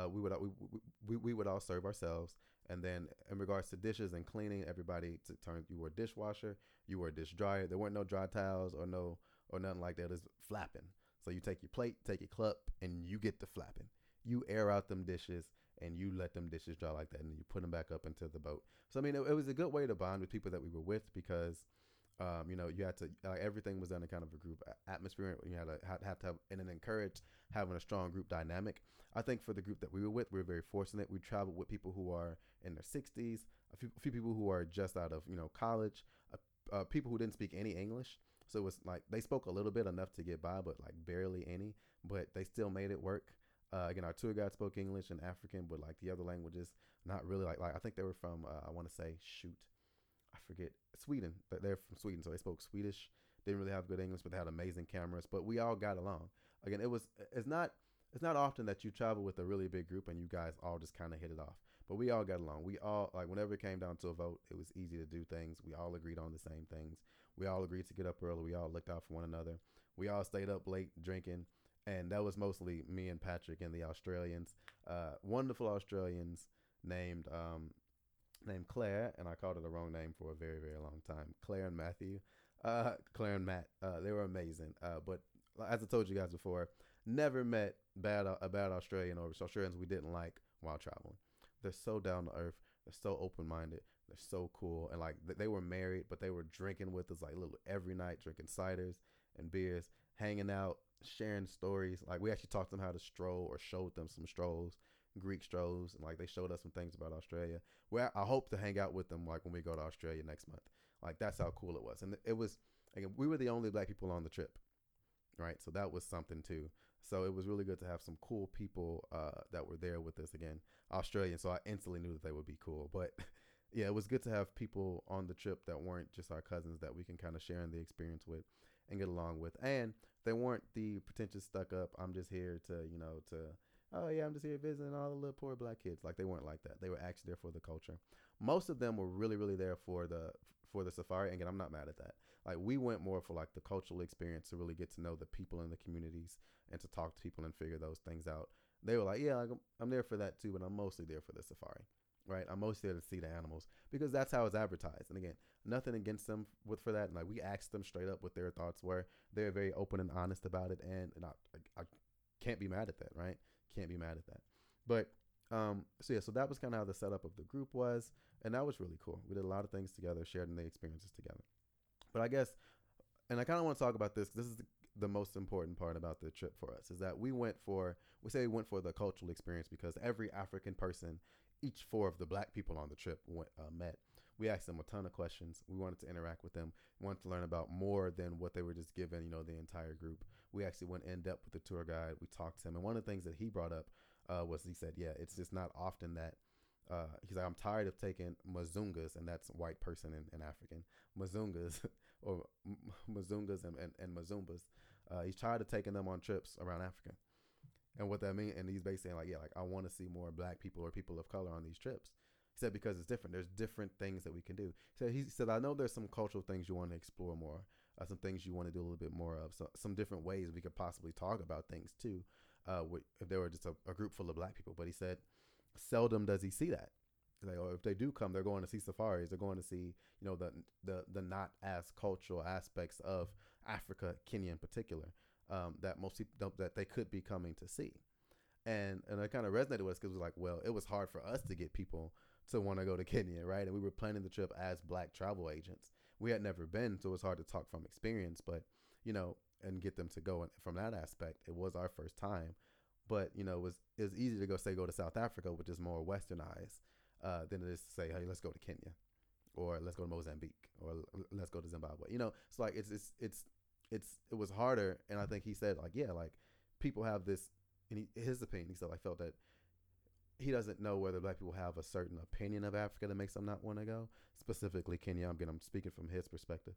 we would all serve ourselves. And then in regards to dishes and cleaning, everybody to turn. You were a dishwasher, you were a dish dryer. There weren't no dry towels or nothing like that. It's flapping. So you take your plate, take your cup, and you get the flapping. You air out them dishes and you let them dishes dry like that, and you put them back up into the boat. So I mean, it was a good way to bond with people that we were with because you had to everything was done in kind of a group atmosphere. You had to have and it encouraged having a strong group dynamic. I think for the group that we were with, we were very fortunate. We traveled with people who are in their 60s, a few people who are just out of college, people who didn't speak any English. So it was like they spoke a little bit, enough to get by, but like barely any. But they still made it work. Again, our tour guide spoke English and African, but like the other languages, not really. Like I think they were from I want to say I forget, Sweden. They're from Sweden, so they spoke Swedish. Didn't really have good English, but they had amazing cameras. But we all got along. Again, it's not often that you travel with a really big group and you guys all just kind of hit it off. But we all got along. We all like whenever it came down to a vote, it was easy to do things. We all agreed on the same things. We all agreed to get up early. We all looked out for one another. We all stayed up late drinking, and that was mostly me and Patrick and the Australians, wonderful Australians named Claire, and I called her the wrong name for a very, very long time. Claire and Matthew. Claire and Matt. They were amazing. But as I told you guys before, never met a bad Australian or Australians we didn't like while traveling. They're so down to earth. They're so open minded. They're so cool. And like they were married, but they were drinking with us like little every night, drinking ciders and beers, hanging out, sharing stories. Like we actually taught them how to stroll or showed them some strolls, Greek strolls, and like they showed us some things about Australia. Where I hope to hang out with them like when we go to Australia next month. Like that's how cool it was. And it was again, we were the only black people on the trip, right? So that was something too. So it was really good to have some cool people that were there with us. Again, Australian, so I instantly knew that they would be cool. But yeah, it was good to have people on the trip that weren't just our cousins that we can kind of share in the experience with and get along with. And they weren't the pretentious stuck up, I'm just here to, oh yeah, I'm just here visiting all the little poor black kids. Like they weren't like that. They were actually there for the culture. Most of them were really, really there for the safari. And again, I'm not mad at that. Like we went more for like the cultural experience to really get to know the people in the communities and to talk to people and figure those things out. They were like, yeah, like, I'm there for that too, but I'm mostly there for the safari, right? I'm mostly there to see the animals because that's how it's advertised. And again, nothing against them for that. And like we asked them straight up what their thoughts were. They're very open and honest about it, and I can't be mad at that, right? Can't be mad at that. But so that was kind of how the setup of the group was, and that was really cool. We did a lot of things together, shared in the experiences together. But I guess, and I kind of want to talk about this. This is the most important part about the trip for us is that we say we went for the cultural experience because every African person, each four of the black people on the trip met. We asked them a ton of questions. We wanted to interact with them. We wanted to learn about more than what they were just given, the entire group. We actually went in depth with the tour guide. We talked to him. And one of the things that he brought up was he said, yeah, it's just not often that he's like, I'm tired of taking Mazungas, and that's white person in African, Mazungas, or Mazungas and Mazumbas. He's tired of taking them on trips around Africa. And what that means, and he's basically saying, like, yeah, like, I want to see more black people or people of color on these trips. He said, because it's different. There's different things that we can do. He said, I know there's some cultural things you want to explore more, some things you want to do a little bit more of, so some different ways we could possibly talk about things too, if there were just a group full of black people. But he said, seldom does he see that. Like, or if they do come, they're going to see safaris. They're going to see, the not as cultural aspects of Africa, Kenya in particular, that most people that they could be coming to see. And it kind of resonated with us because it was like, well, it was hard for us to get people to want to go to Kenya, right? And we were planning the trip as black travel agents. We had never been, so it was hard to talk from experience, but and get them to go. And from that aspect, it was our first time, but it was easy to go to South Africa, which is more westernized, than it is to say, hey, let's go to Kenya, or let's go to Mozambique, or let's go to Zimbabwe. So like it was harder. And I think he said, like, yeah, like, people have this, in his opinion, he said, I felt that he doesn't know whether black people have a certain opinion of Africa that makes them not want to go, specifically Kenya. I'm speaking from his perspective,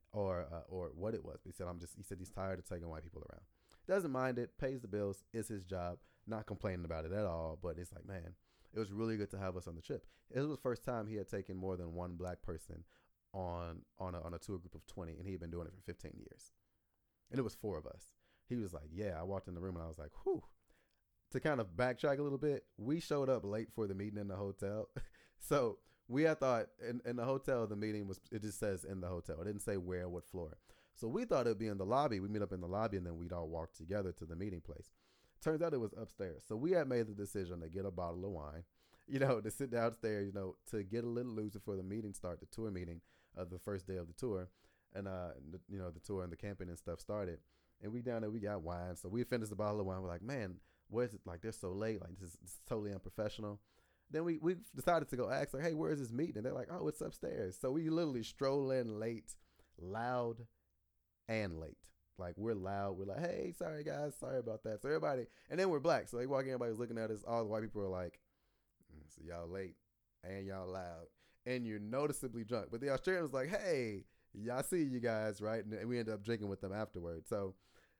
or what it was. But he said he's tired of taking white people around. Doesn't mind it, pays the bills, is his job, not complaining about it at all. But it's like, man, it was really good to have us on the trip. It was the first time he had taken more than one black person on a tour group of 20, and he had been doing it for 15 years. And it was four of us. He was like, yeah, I walked in the room and I was like, whew. To kind of backtrack a little bit, we showed up late for the meeting in the hotel. So we had thought in the hotel, the meeting it just says in the hotel. It didn't say where, what floor. So we thought it'd be in the lobby. We meet up in the lobby and then we'd all walk together to the meeting place. Turns out it was upstairs. So we had made the decision to get a bottle of wine, to sit downstairs, to get a little loose before the meeting start, the tour meeting of the first day of the tour. And, the tour and the camping and stuff started. And we down there, we got wine. So we finished the bottle of wine. We're like, man, where's it? Like, they're so late. Like, this is totally unprofessional. Then we decided to go ask, like, hey, where's this meeting? And they're like, oh, it's upstairs. So we literally stroll in late, loud and late. Like, we're loud. We're like, hey, sorry, guys. Sorry about that. So everybody, and then we're black. So they walk in, everybody's looking at us. All the white people are like, so y'all late and y'all loud. And you're noticeably drunk. But the Australian was like, hey, y'all see you guys, right? And we ended up drinking with them afterwards. So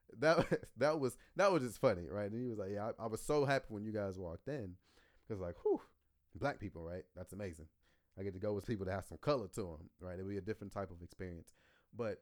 that was just funny, right? And he was like, yeah, I was so happy when you guys walked in, because like, whew, black people, right? That's amazing. I get to go with people that have some color to them, right? It'll be a different type of experience. But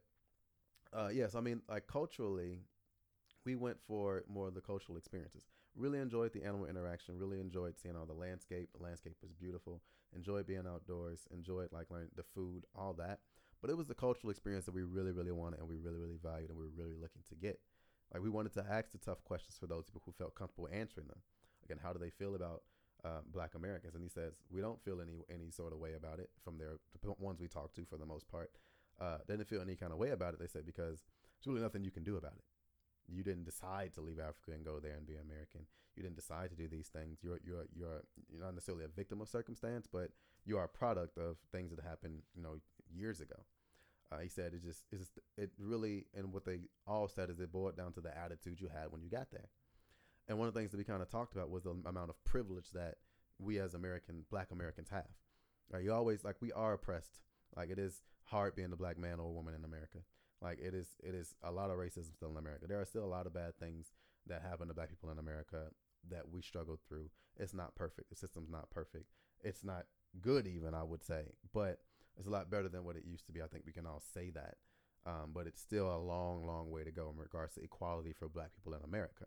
yes, I mean, like, culturally, we went for more of the cultural experiences. Really enjoyed the animal interaction. Really enjoyed seeing all the landscape. The landscape was beautiful. Enjoyed being outdoors. Enjoyed, like, learning the food, all that. But it was the cultural experience that we really, really wanted, and we really, really valued, and we were really looking to get. Like, we wanted to ask the tough questions for those people who felt comfortable answering them. Again, how do they feel about Black Americans? And he says, we don't feel any sort of way about it, from the ones we talked to for the most part. They didn't feel any kind of way about it, they said, because there's really nothing you can do about it. You didn't decide to leave Africa and go there and be American. You didn't decide to do these things. You're not necessarily a victim of circumstance, but you are a product of things that happened, years ago. He said it really, and what they all said is it boiled down to the attitude you had when you got there. And one of the things that we kind of talked about was the amount of privilege that we as Black Americans have. Right? You always, like, we are oppressed. Like, it is hard being a Black man or woman in America. Like, it is a lot of racism still in America. There are still a lot of bad things that happen to Black people in America that we struggle through. It's not perfect. The system's not perfect. It's not good even, I would say, but it's a lot better than what it used to be. I think we can all say that. But it's still a long, long way to go in regards to equality for Black people in America.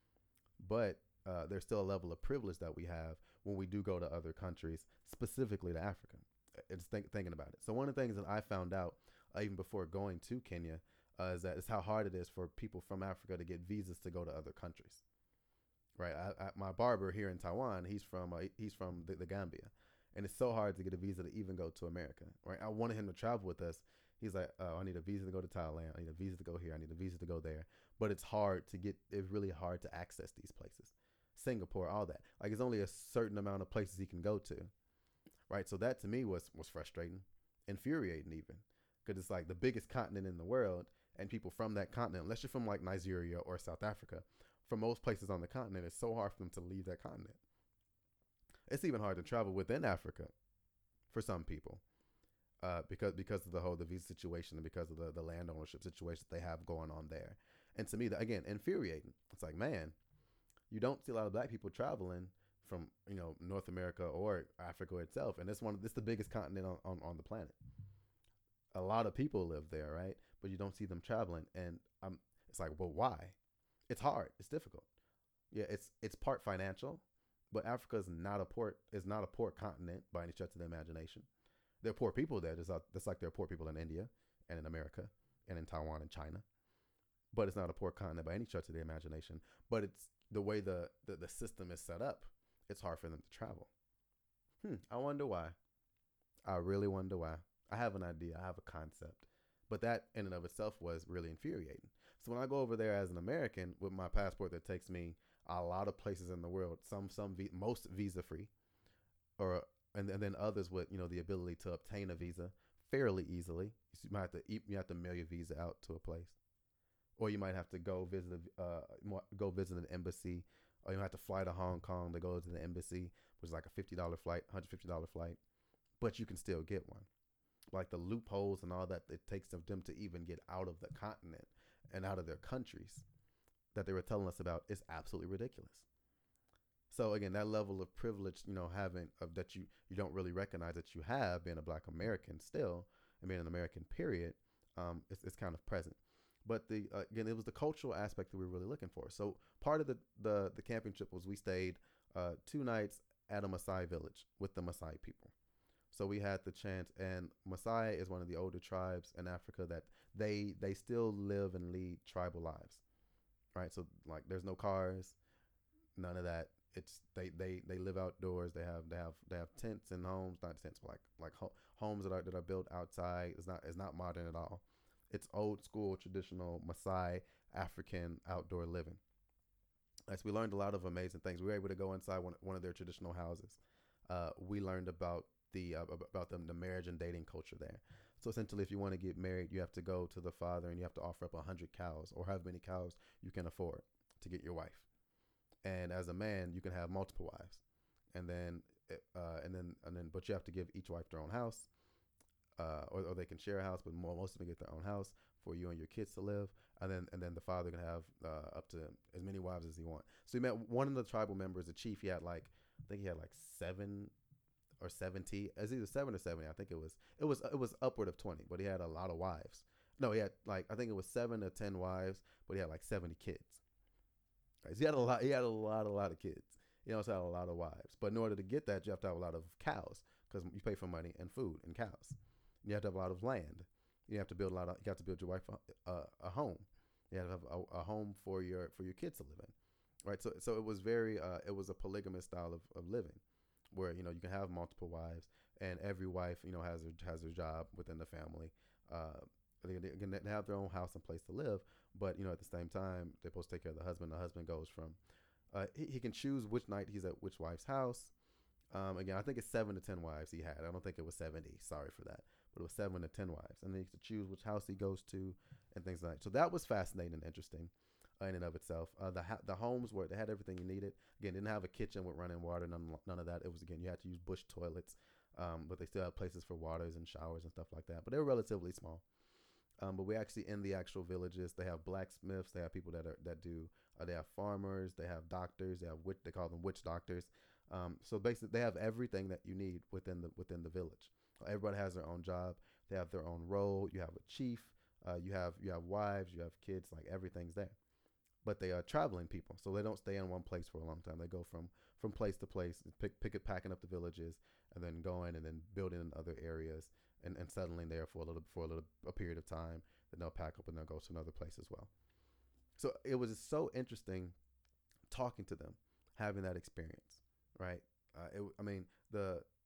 But there's still a level of privilege that we have when we do go to other countries, specifically to Africa. It's thinking about it. So one of the things that I found out even before going to Kenya is how hard it is for people from Africa to get visas to go to other countries. Right. My barber here in Taiwan, he's from the Gambia, and it's so hard to get a visa to even go to America. Right. I wanted him to travel with us. He's like, oh, I need a visa to go to Thailand. I need a visa to go here. I need a visa to go there. But it's hard to get. It's really hard to access these places. Singapore, all that. Like, it's only a certain amount of places he can go to, right? So that to me was frustrating, infuriating even, because it's like the biggest continent in the world, and people from that continent, unless you're from like Nigeria or South Africa, from most places on the continent, it's so hard for them to leave that continent. It's even hard to travel within Africa for some people, because of the visa situation and because of the land ownership situation they have going on there. And to me, that again, infuriating. It's like, man, you don't see a lot of black people traveling from North America or Africa itself, and it's the biggest continent on the planet. A lot of people live there, right? But you don't see them traveling, and it's like, well, why? It's hard. It's difficult. Yeah, it's part financial, but Africa is not a poor continent by any stretch of the imagination. There are poor people there, just like there are poor people in India and in America and in Taiwan and China. But it's not a poor continent by any stretch of the imagination. But it's the way the system is set up. It's hard for them to travel. I wonder why. I really wonder why. I have an idea. I have a concept. But that in and of itself was really infuriating. So when I go over there as an American with my passport that takes me a lot of places in the world, most visa free, or and then others with the ability to obtain a visa fairly easily. You have to mail your visa out to a place, or you might have to go visit an embassy, or you have to fly to Hong Kong to go to the embassy, which is like a $50 flight, $150 flight, but you can still get one. Like the loopholes and all that it takes of them to even get out of the continent and out of their countries that they were telling us about is absolutely ridiculous. So again, that level of privilege, having of that you don't really recognize that you have being a Black American still, and being an American period, it's kind of present. But again, it was the cultural aspect that we were really looking for. So part of the camping trip was we stayed 2 nights at a Maasai village with the Maasai people. So we had the chance, and Maasai is one of the older tribes in Africa that they still live and lead tribal lives, right? So like, there's no cars, none of that. It's they live outdoors. They have tents and homes, not tents, but homes that are built outside. It's not modern at all. It's old school, traditional Maasai African outdoor living. So we learned a lot of amazing things. We were able to go inside one of their traditional houses. We learned about the marriage and dating culture there. So essentially, if you want to get married, you have to go to the father and you have to offer up 100 cows, or however many cows you can afford to get your wife. And as a man, you can have multiple wives, and then but you have to give each wife their own house, or they can share a house, but most of them get their own house for you and your kids to live, and then the father can have up to as many wives as he wants. So he met one of the tribal members, the chief. He had I think he had 7 or 70. It's either 7 or 70. I think it was upward of 20, but he had a lot of wives. No, he had I think it was 7 to 10 wives, but he had 70 kids. Right? So he had a lot. He had a lot of kids. He also had a lot of wives. But in order to get that, you have to have a lot of cows, because you pay for money and food and cows. You have to have a lot of land. You have to build your wife a home. You have to have a home for your kids to live in, right? So it was it was a polygamous style of living, where you can have multiple wives, and every wife has her job within the family. They have their own house and place to live, but at the same time they're supposed to take care of the husband. The husband goes from he can choose which night he's at which wife's house. Again, I think it's 7 to 10 wives he had. I don't think it was 70. Sorry for that, but it was 7 to 10 wives, and then he gets to choose which house he goes to and things like that. So that was fascinating and interesting in and of itself. The homes they had everything you needed. Again, didn't have a kitchen with running water, none of that. It was, again, you had to use bush toilets, but they still had places for waters and showers and stuff like that. But they were relatively small. But we actually, in the actual villages, they have blacksmiths, they have people they have farmers, they have doctors, they call them witch doctors. So basically, they have everything that you need within the village. Everybody has their own job. They have their own role. You have a chief. You have wives. You have kids. Everything's there. But they are traveling people, so they don't stay in one place for a long time. They go from place to place, packing up the villages, and then going and then building in other areas, and settling there for a period of time. Then they'll pack up and they'll go to another place as well. So it was just so interesting talking to them, having that experience, right?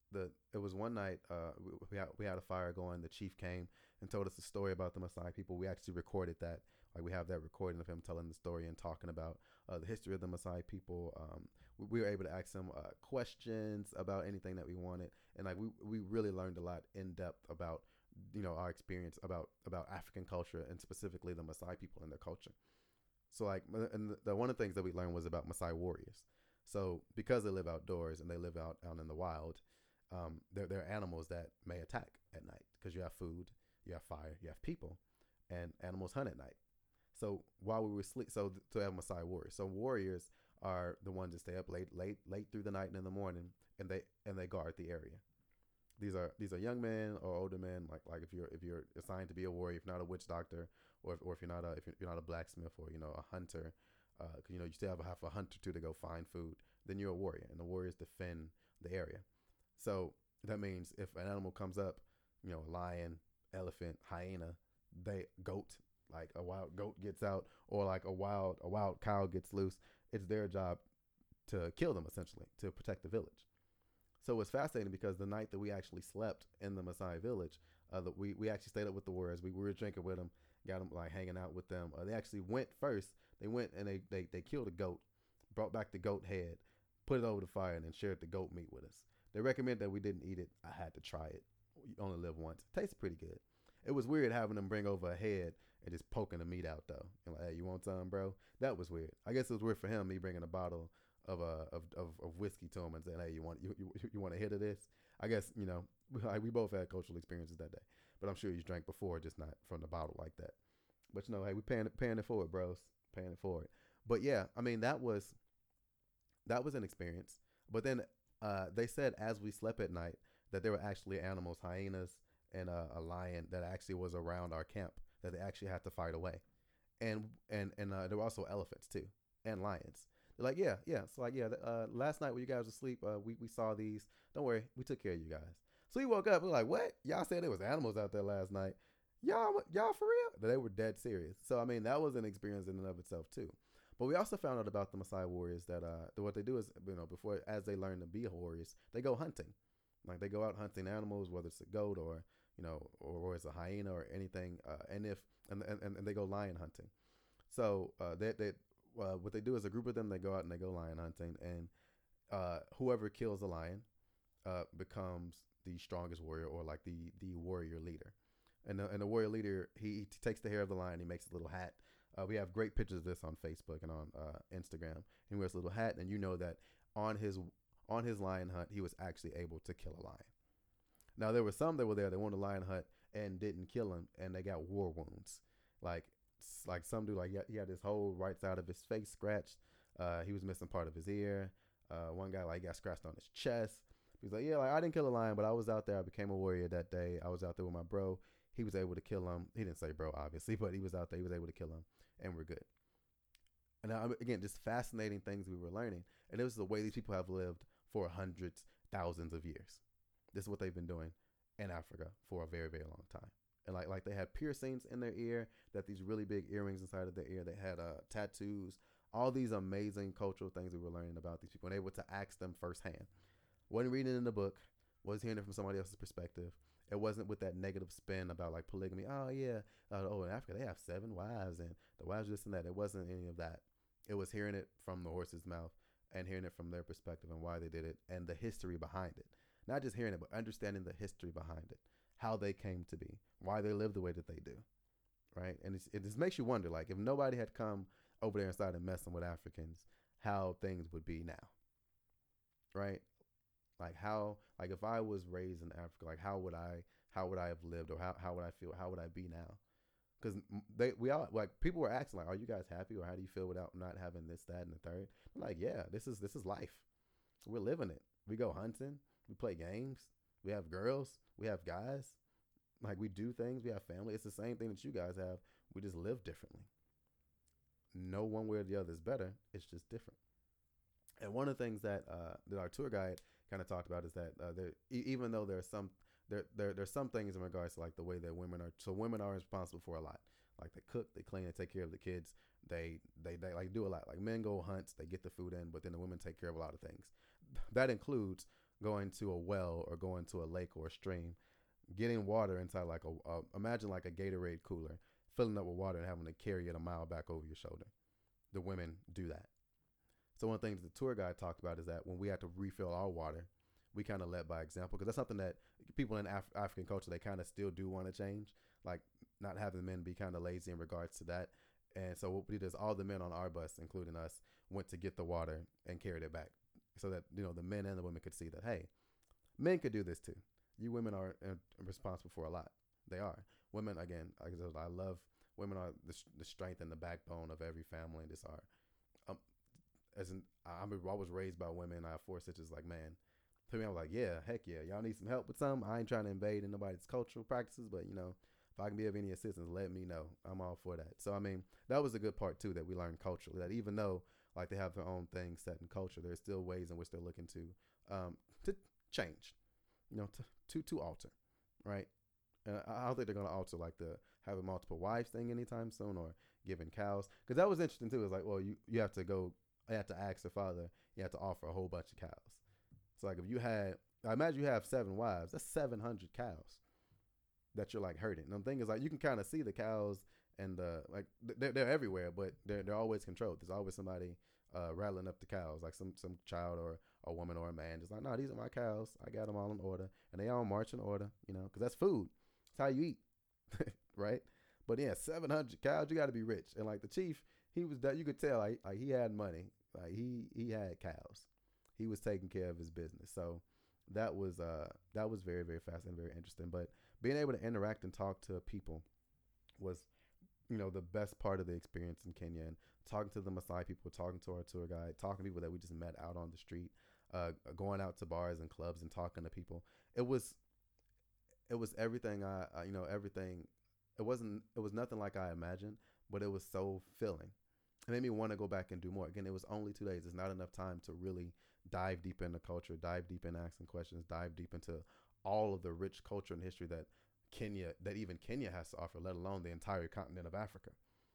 it was one night, we had a fire going. The chief came and told us a story about the Maasai people. We actually recorded that. Like, we have that recording of him telling the story and talking about the history of the Maasai people. We were able to ask him questions about anything that we wanted, and like we really learned a lot in depth about, our experience about African culture, and specifically the Maasai people and their culture. So like, and the one of the things that we learned was about Maasai warriors. So because they live outdoors and they live out in the wild, they're animals that may attack at night because you have food, you have fire, you have people, and animals hunt at night. So while we were sleep, so to have Maasai warriors. So warriors are the ones that stay up late through the night and in the morning, and they guard the area. These are young men or older men, like if you're assigned to be a warrior, if you're not a witch doctor, or if you're not a blacksmith, or a hunter, because you still have a hunter too to go find food, then you're a warrior, and the warriors defend the area. So that means if an animal comes up, lion, elephant, hyena, they goat, like a wild goat gets out, or like a wild cow gets loose, it's their job to kill them, essentially, to protect the village. So it was fascinating because the night that we actually slept in the Maasai village, we actually stayed up with the warriors. We were drinking with them, got them like hanging out with them. They actually went first. They went and they killed a goat, brought back the goat head, put it over the fire, and then shared the goat meat with us. They recommend that we didn't eat it. I had to try it. You only live once. It tastes pretty good. It was weird having them bring over a head and just poking the meat out though. And like, hey, you want some, bro? That was weird. I guess it was weird for him, me bringing a bottle of whiskey to him and saying, hey, you want a hit of this? I guess we both had cultural experiences that day, but I'm sure he's drank before, just not from the bottle like that. But hey, we paying it forward, bros, paying it forward. But yeah, I mean that was an experience. But then they said as we slept at night that there were actually animals, hyenas and a lion that actually was around our camp that they actually had to fight away, and there were also elephants too and lions. They're like, yeah. So like, yeah, last night when you guys were asleep, we saw these. Don't worry, we took care of you guys. So we woke up. We're like, what? Y'all said there was animals out there last night. Y'all for real? They were dead serious. So I mean, that was an experience in and of itself too. But we also found out about the Maasai warriors that what they do is, before, as they learn to be warriors, they go hunting. Like, they go out hunting animals, whether it's a goat or or it's a hyena or anything, and they go lion hunting. So what they do is, a group of them, they go out and they go lion hunting, and whoever kills the lion becomes the strongest warrior, or like the warrior leader. And the warrior leader, he takes the hair of the lion, he makes a little hat. We have great pictures of this on Facebook and on Instagram. He wears a little hat, and that on his lion hunt, he was actually able to kill a lion. Now there were some that were there that went to lion hunt and didn't kill him, and they got war wounds. Like some dude, like, he had his whole right side of his face scratched. He was missing part of his ear. One guy, like, got scratched on his chest. He's like, yeah, like, I didn't kill a lion, but I was out there. I became a warrior that day. I was out there with my bro. He was able to kill him. He didn't say bro, obviously, but he was out there. He was able to kill him, and we're good. And now, again, just fascinating things we were learning. And it was the way these people have lived for hundreds, thousands of years. This is what they've been doing in Africa for a very, very long time. And like they had piercings in their ear, that these really big earrings inside of their ear. They had tattoos, all these amazing cultural things we were learning about these people, and able to ask them firsthand. Wasn't reading it in the book, was hearing it from somebody else's perspective. It wasn't with that negative spin about like polygamy. Oh yeah, in Africa they have 7 wives and the wives are this and that. It wasn't any of that. It was hearing it from the horse's mouth and hearing it from their perspective and why they did it and the history behind it. Not just hearing it, but understanding the history behind it, how they came to be, why they live the way that they do, right? And it just makes you wonder, like, if nobody had come over there and started messing with Africans, how things would be now, right? Like, if I was raised in Africa, like, how would I have lived, or how would I feel, how would I be now? Because we all, like, people were asking, like, are you guys happy, or how do you feel without not having this, that, and the third? I'm like, yeah, this is life. We're living it. We go hunting, we play games, we have girls, we have guys, like, we do things, we have family. It's the same thing that you guys have. We just live differently. No one way or the other is better. It's just different. And one of the things that our tour guide kind of talked about is that even though there's some things in regards to like the way that women are. So women are responsible for a lot. Like, they cook, they clean, they take care of the kids. They like do a lot. Like, men go hunt, they get the food in, but then the women take care of a lot of things. That includes going to a well or going to a lake or a stream, getting water inside like imagine like a Gatorade cooler, filling up with water and having to carry it a mile back over your shoulder. The women do that. So one of the things the tour guide talked about is that when we had to refill our water, we kind of led by example, because that's something that people in African culture, they kind of still do want to change, like not having men be kind of lazy in regards to that. And so what we did is all the men on our bus, including us, went to get the water and carried it back, so that the men and the women could see that, hey, men could do this too. You women are responsible for a lot. They are. Women, again, I love women are the strength and the backbone of every family. And this are, um, I was raised by women. I have four sisters. Like, man, to me, I was like, yeah, heck yeah, y'all need some help with something. I ain't trying to invade in nobody's cultural practices, but if I can be of any assistance, let me know. I'm all for that. So I mean, that was a good part too, that we learned culturally, that even though like they have their own things set in culture, there's still ways in which they're looking to change, to alter, right? I don't think they're gonna alter like the having multiple wives thing anytime soon, or giving cows, because that was interesting too. It's like, well, you have to go, you have to ask the father, you have to offer a whole bunch of cows. So like if you had, I imagine you have 7 wives, that's 700 cows that you're like hurting. And the thing is, like, you can kind of see the cows, and like they're everywhere, but they're always controlled. There's always somebody rattling up the cows, like some child or a woman or a man, just like, no, these are my cows. I got them all in order, and they all march in order, because that's food. It's how you eat, right? But yeah, 700 cows, you got to be rich. And like the chief, he was that, you could tell like he had money, like he had cows, he was taking care of his business. So that was very, very fascinating, very interesting. But being able to interact and talk to people was, the best part of the experience in Kenya. And talking to the Maasai people, talking to our tour guide, talking to people that we just met out on the street, going out to bars and clubs and talking to people. It was everything everything. It was nothing like I imagined, but it was so filling. It made me want to go back and do more. Again, it was only 2 days. It's not enough time to really dive deep into culture, dive deep into asking questions, dive deep into all of the rich culture and history that even Kenya has to offer, let alone the entire continent of Africa.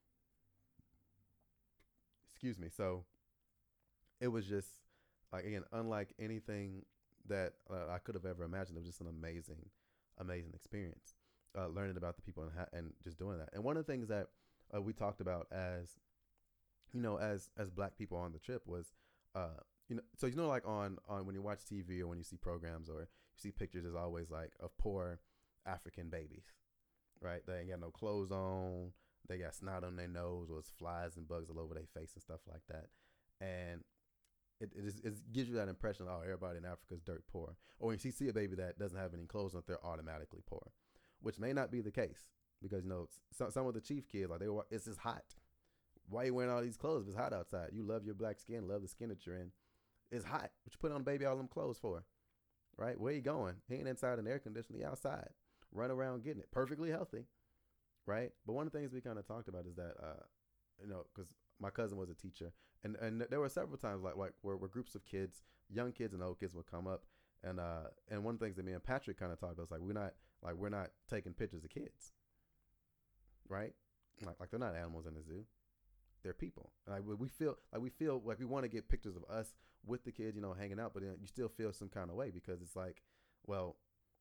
Excuse me. So it was just like, again, unlike anything that I could have ever imagined. It was just an amazing, amazing experience. Learning about the people and just doing that. And one of the things that we talked about as as black people on the trip was, so like on when you watch TV or when you see programs or you see pictures, there's always like of poor African babies, right? They ain't got no clothes on, they got snot on their nose, or it's flies and bugs all over their face and stuff like that. And it gives you that impression of, oh, everybody in Africa is dirt poor. Or when you see a baby that doesn't have any clothes on, they're automatically poor, which may not be the case, because some of the chief kids, like, it's just hot. Why are you wearing all these clothes if it's hot outside? You love your black skin, love the skin that you're in. It's hot. What you put on a baby all them clothes for, right? Where you going? He ain't inside an air conditioner. He outside, run around getting it, perfectly healthy, right? But one of the things we kind of talked about is that, because my cousin was a teacher, and there were several times like where groups of kids, young kids and old kids, would come up, and one of the things that me and Patrick kind of talked about was we're not taking pictures of kids, right? Like they're not animals in the zoo. They're people. Like we feel like we want to get pictures of us with the kids, hanging out, but then you still feel some kind of way, because it's like, well,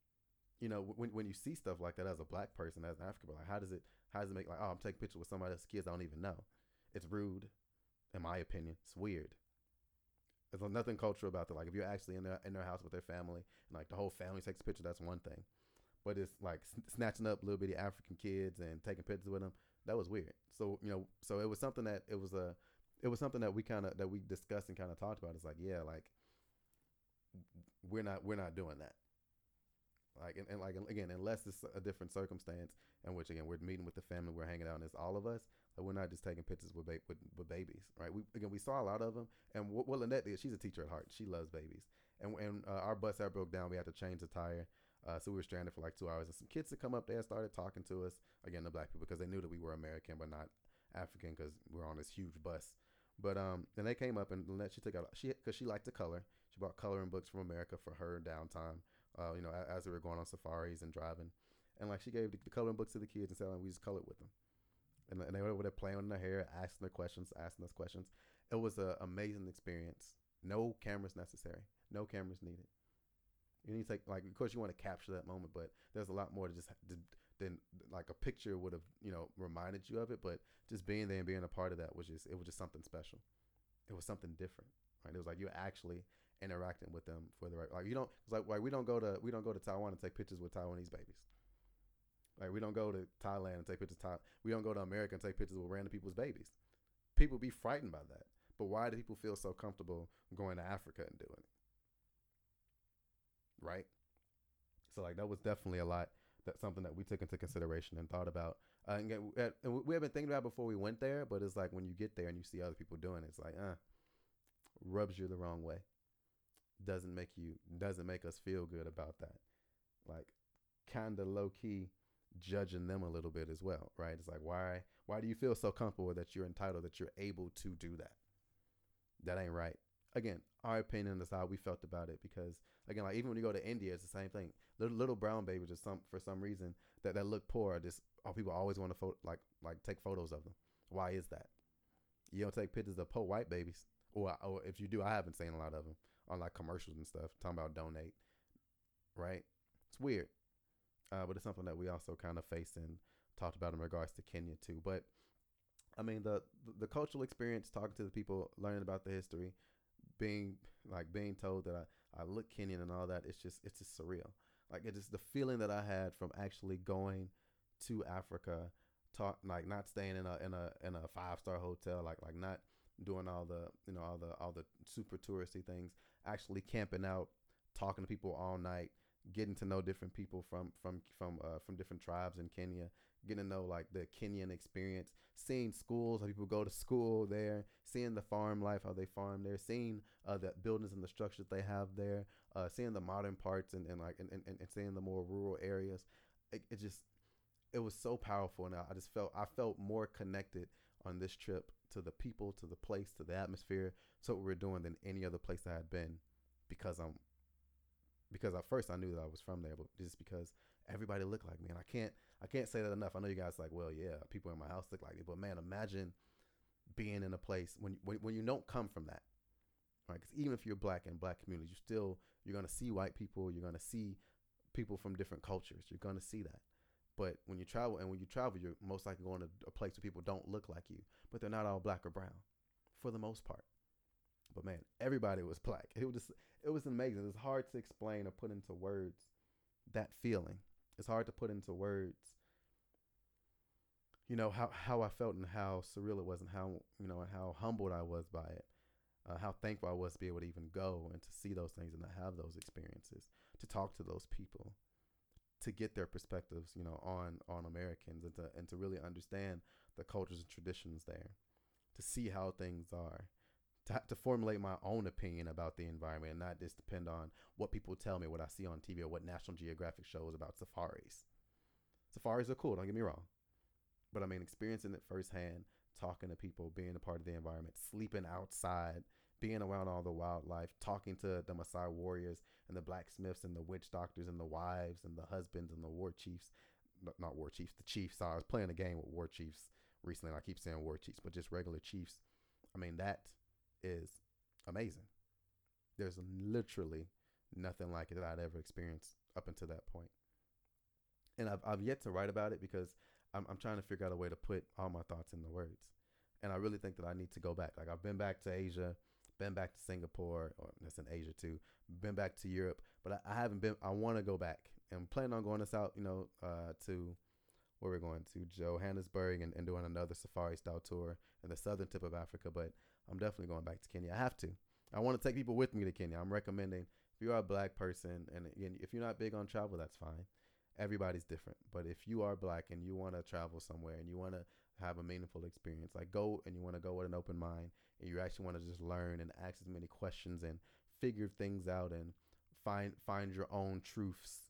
when you see stuff like that as a black person, as an African, like how does it make, like, oh, I'm taking pictures with somebody else's kids I don't even know? It's rude, in my opinion. It's weird. There's nothing cultural about that. Like if you're actually in their house with their family, and like the whole family takes a picture, that's one thing. But it's like snatching up little bitty African kids and taking pictures with them. That was weird. So so it was something that it was something that we discussed and kind of talked about. It's like, yeah, like we're not doing that. Like and like, again, unless it's a different circumstance in which, again, we're meeting with the family, we're hanging out, and it's all of us. Like, we're not just taking pictures with babies, right? We saw a lot of them, and what Lynette did, she's a teacher at heart. She loves babies, and our bus had broke down. We had to change the tire. So we were stranded for like 2 hours, and some kids had come up there and started talking to us, again, the black people, because they knew that we were American but not African, because we were on this huge bus. But and they came up, and Lynette, because she liked to color. She bought coloring books from America for her downtime. As we were going on safaris and driving, and like she gave the coloring books to the kids and said, we just colored with them, and they were over there playing in their hair, asking us questions. It was an amazing experience. No cameras necessary. No cameras needed. You need to take, like, of course you want to capture that moment, but there's a lot more to just than like a picture would have, reminded you of it. But just being there and being a part of that was just, it was just something special. It was something different, right? It was like you're actually interacting with them for the right. Like you don't. It's like we don't go to Taiwan and take pictures with Taiwanese babies. Like we don't go to Thailand and take pictures. We don't go to America and take pictures with random people's babies. People be frightened by that. But why do people feel so comfortable going to Africa and doing it? Right. So like that was definitely a lot. That's something that we took into consideration and thought about. And we have been thinking about it before we went there, but it's like when you get there and you see other people doing it, it's like, rubs you the wrong way. Doesn't make us feel good about that. Like kind of low key judging them a little bit as well, right? It's like why do you feel so comfortable that you're entitled, that you're able to do that? That ain't right. Again, our opinion is how we felt about it, because again, like even when you go to India, it's the same thing. Little brown babies, just for some reason that look poor, are just, people always want to like take photos of them. Why is that? You don't take pictures of poor white babies, or if you do, I haven't seen a lot of them on like commercials and stuff talking about donate. Right? It's weird, but it's something that we also kind of face and talked about in regards to Kenya too. But I mean, the cultural experience, talking to the people, learning about the history, being told that I look Kenyan and all that, it's just surreal. Like it's just the feeling that I had from actually going to Africa, like not staying in a 5-star hotel, like not doing all the all the super touristy things, actually camping out, talking to people all night, getting to know different people from different tribes in Kenya, getting to know like the Kenyan experience, seeing schools, how people go to school there, seeing the farm life, how they farm there, seeing the buildings and the structures they have there, seeing the modern parts and seeing the more rural areas. It just, it was so powerful, and I felt more connected on this trip to the people, to the place, to the atmosphere, to what we were doing than any other place I had been, because at first I knew that I was from there, but just because everybody looked like me, and I can't say that enough. I know you guys are like, well, yeah, people in my house look like me, but man, imagine being in a place when you don't come from that, right? Because even if you're black in black communities, you're gonna see white people, you're gonna see people from different cultures, you're gonna see that. But when you travel, you're most likely going to a place where people don't look like you, but they're not all black or brown, for the most part. But man, everybody was black. It was amazing. It's hard to explain or put into words that feeling. It's hard to put into words, how I felt and how surreal it was, and how humbled I was by it. How thankful I was to be able to even go and to see those things and to have those experiences, to talk to those people, to get their perspectives, on Americans, and to really understand the cultures and traditions there, to see how things are, to formulate my own opinion about the environment and not just depend on what people tell me, what I see on TV, or what National Geographic shows about safaris. Safaris are cool, don't get me wrong. But I mean, experiencing it firsthand, talking to people, being a part of the environment, sleeping outside, being around all the wildlife, talking to the Maasai warriors and the blacksmiths and the witch doctors and the wives and the husbands and the war chiefs. Not war chiefs, the chiefs. Sorry, I was playing a game with war chiefs recently, and I keep saying war chiefs, but just regular chiefs. I mean, that is amazing. There's literally nothing like it that I'd ever experienced up until that point. And I've yet to write about it, because I'm trying to figure out a way to put all my thoughts in the words. And I really think that I need to go back. Like I've been back to Asia, been back to Singapore, or that's in Asia too, been back to Europe, but I haven't been. I want to go back, and I'm planning on going us out, to where we're going to Johannesburg, and doing another safari style tour in the southern tip of Africa. But I'm definitely going back to Kenya. I have to. I want to take people with me to Kenya. I'm recommending, if you are a black person, and again, if you're not big on travel, that's fine. Everybody's different. But if you are black and you want to travel somewhere and you want to have a meaningful experience, like go, and you want to go with an open mind, and you actually want to just learn and ask as many questions and figure things out and find your own truths,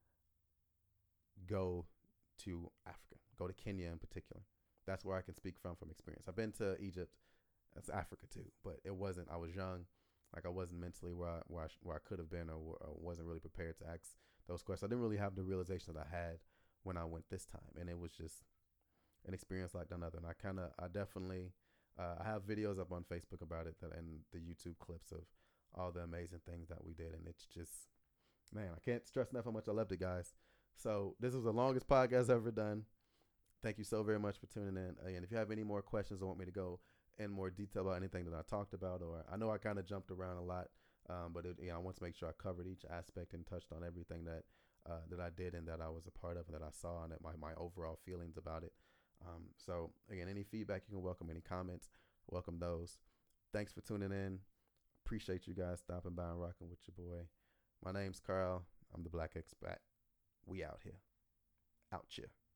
go to Africa. Go to Kenya in particular. That's where I can speak from experience. I've been to Egypt. That's Africa too, but it wasn't. I was young, like I wasn't mentally where I could have been, or wasn't really prepared to ask those questions. I didn't really have the realization that I had when I went this time, and it was just an experience like none other. And I definitely, I have videos up on Facebook about it, and the YouTube clips of all the amazing things that we did, and Man, I can't stress enough how much I loved it, guys. So this was the longest podcast I've ever done. Thank you so very much for tuning in. And if you have any more questions or want me to go in more detail about anything that I talked about, or I know I kind of jumped around a lot, but I want to make sure I covered each aspect and touched on everything that I did and that I was a part of and that I saw and that my overall feelings about it. So again, any feedback you can welcome, any comments, welcome those. Thanks for tuning in. Appreciate you guys stopping by and rocking with your boy. My name's Carl. I'm the Black Expat. We out here. Out here.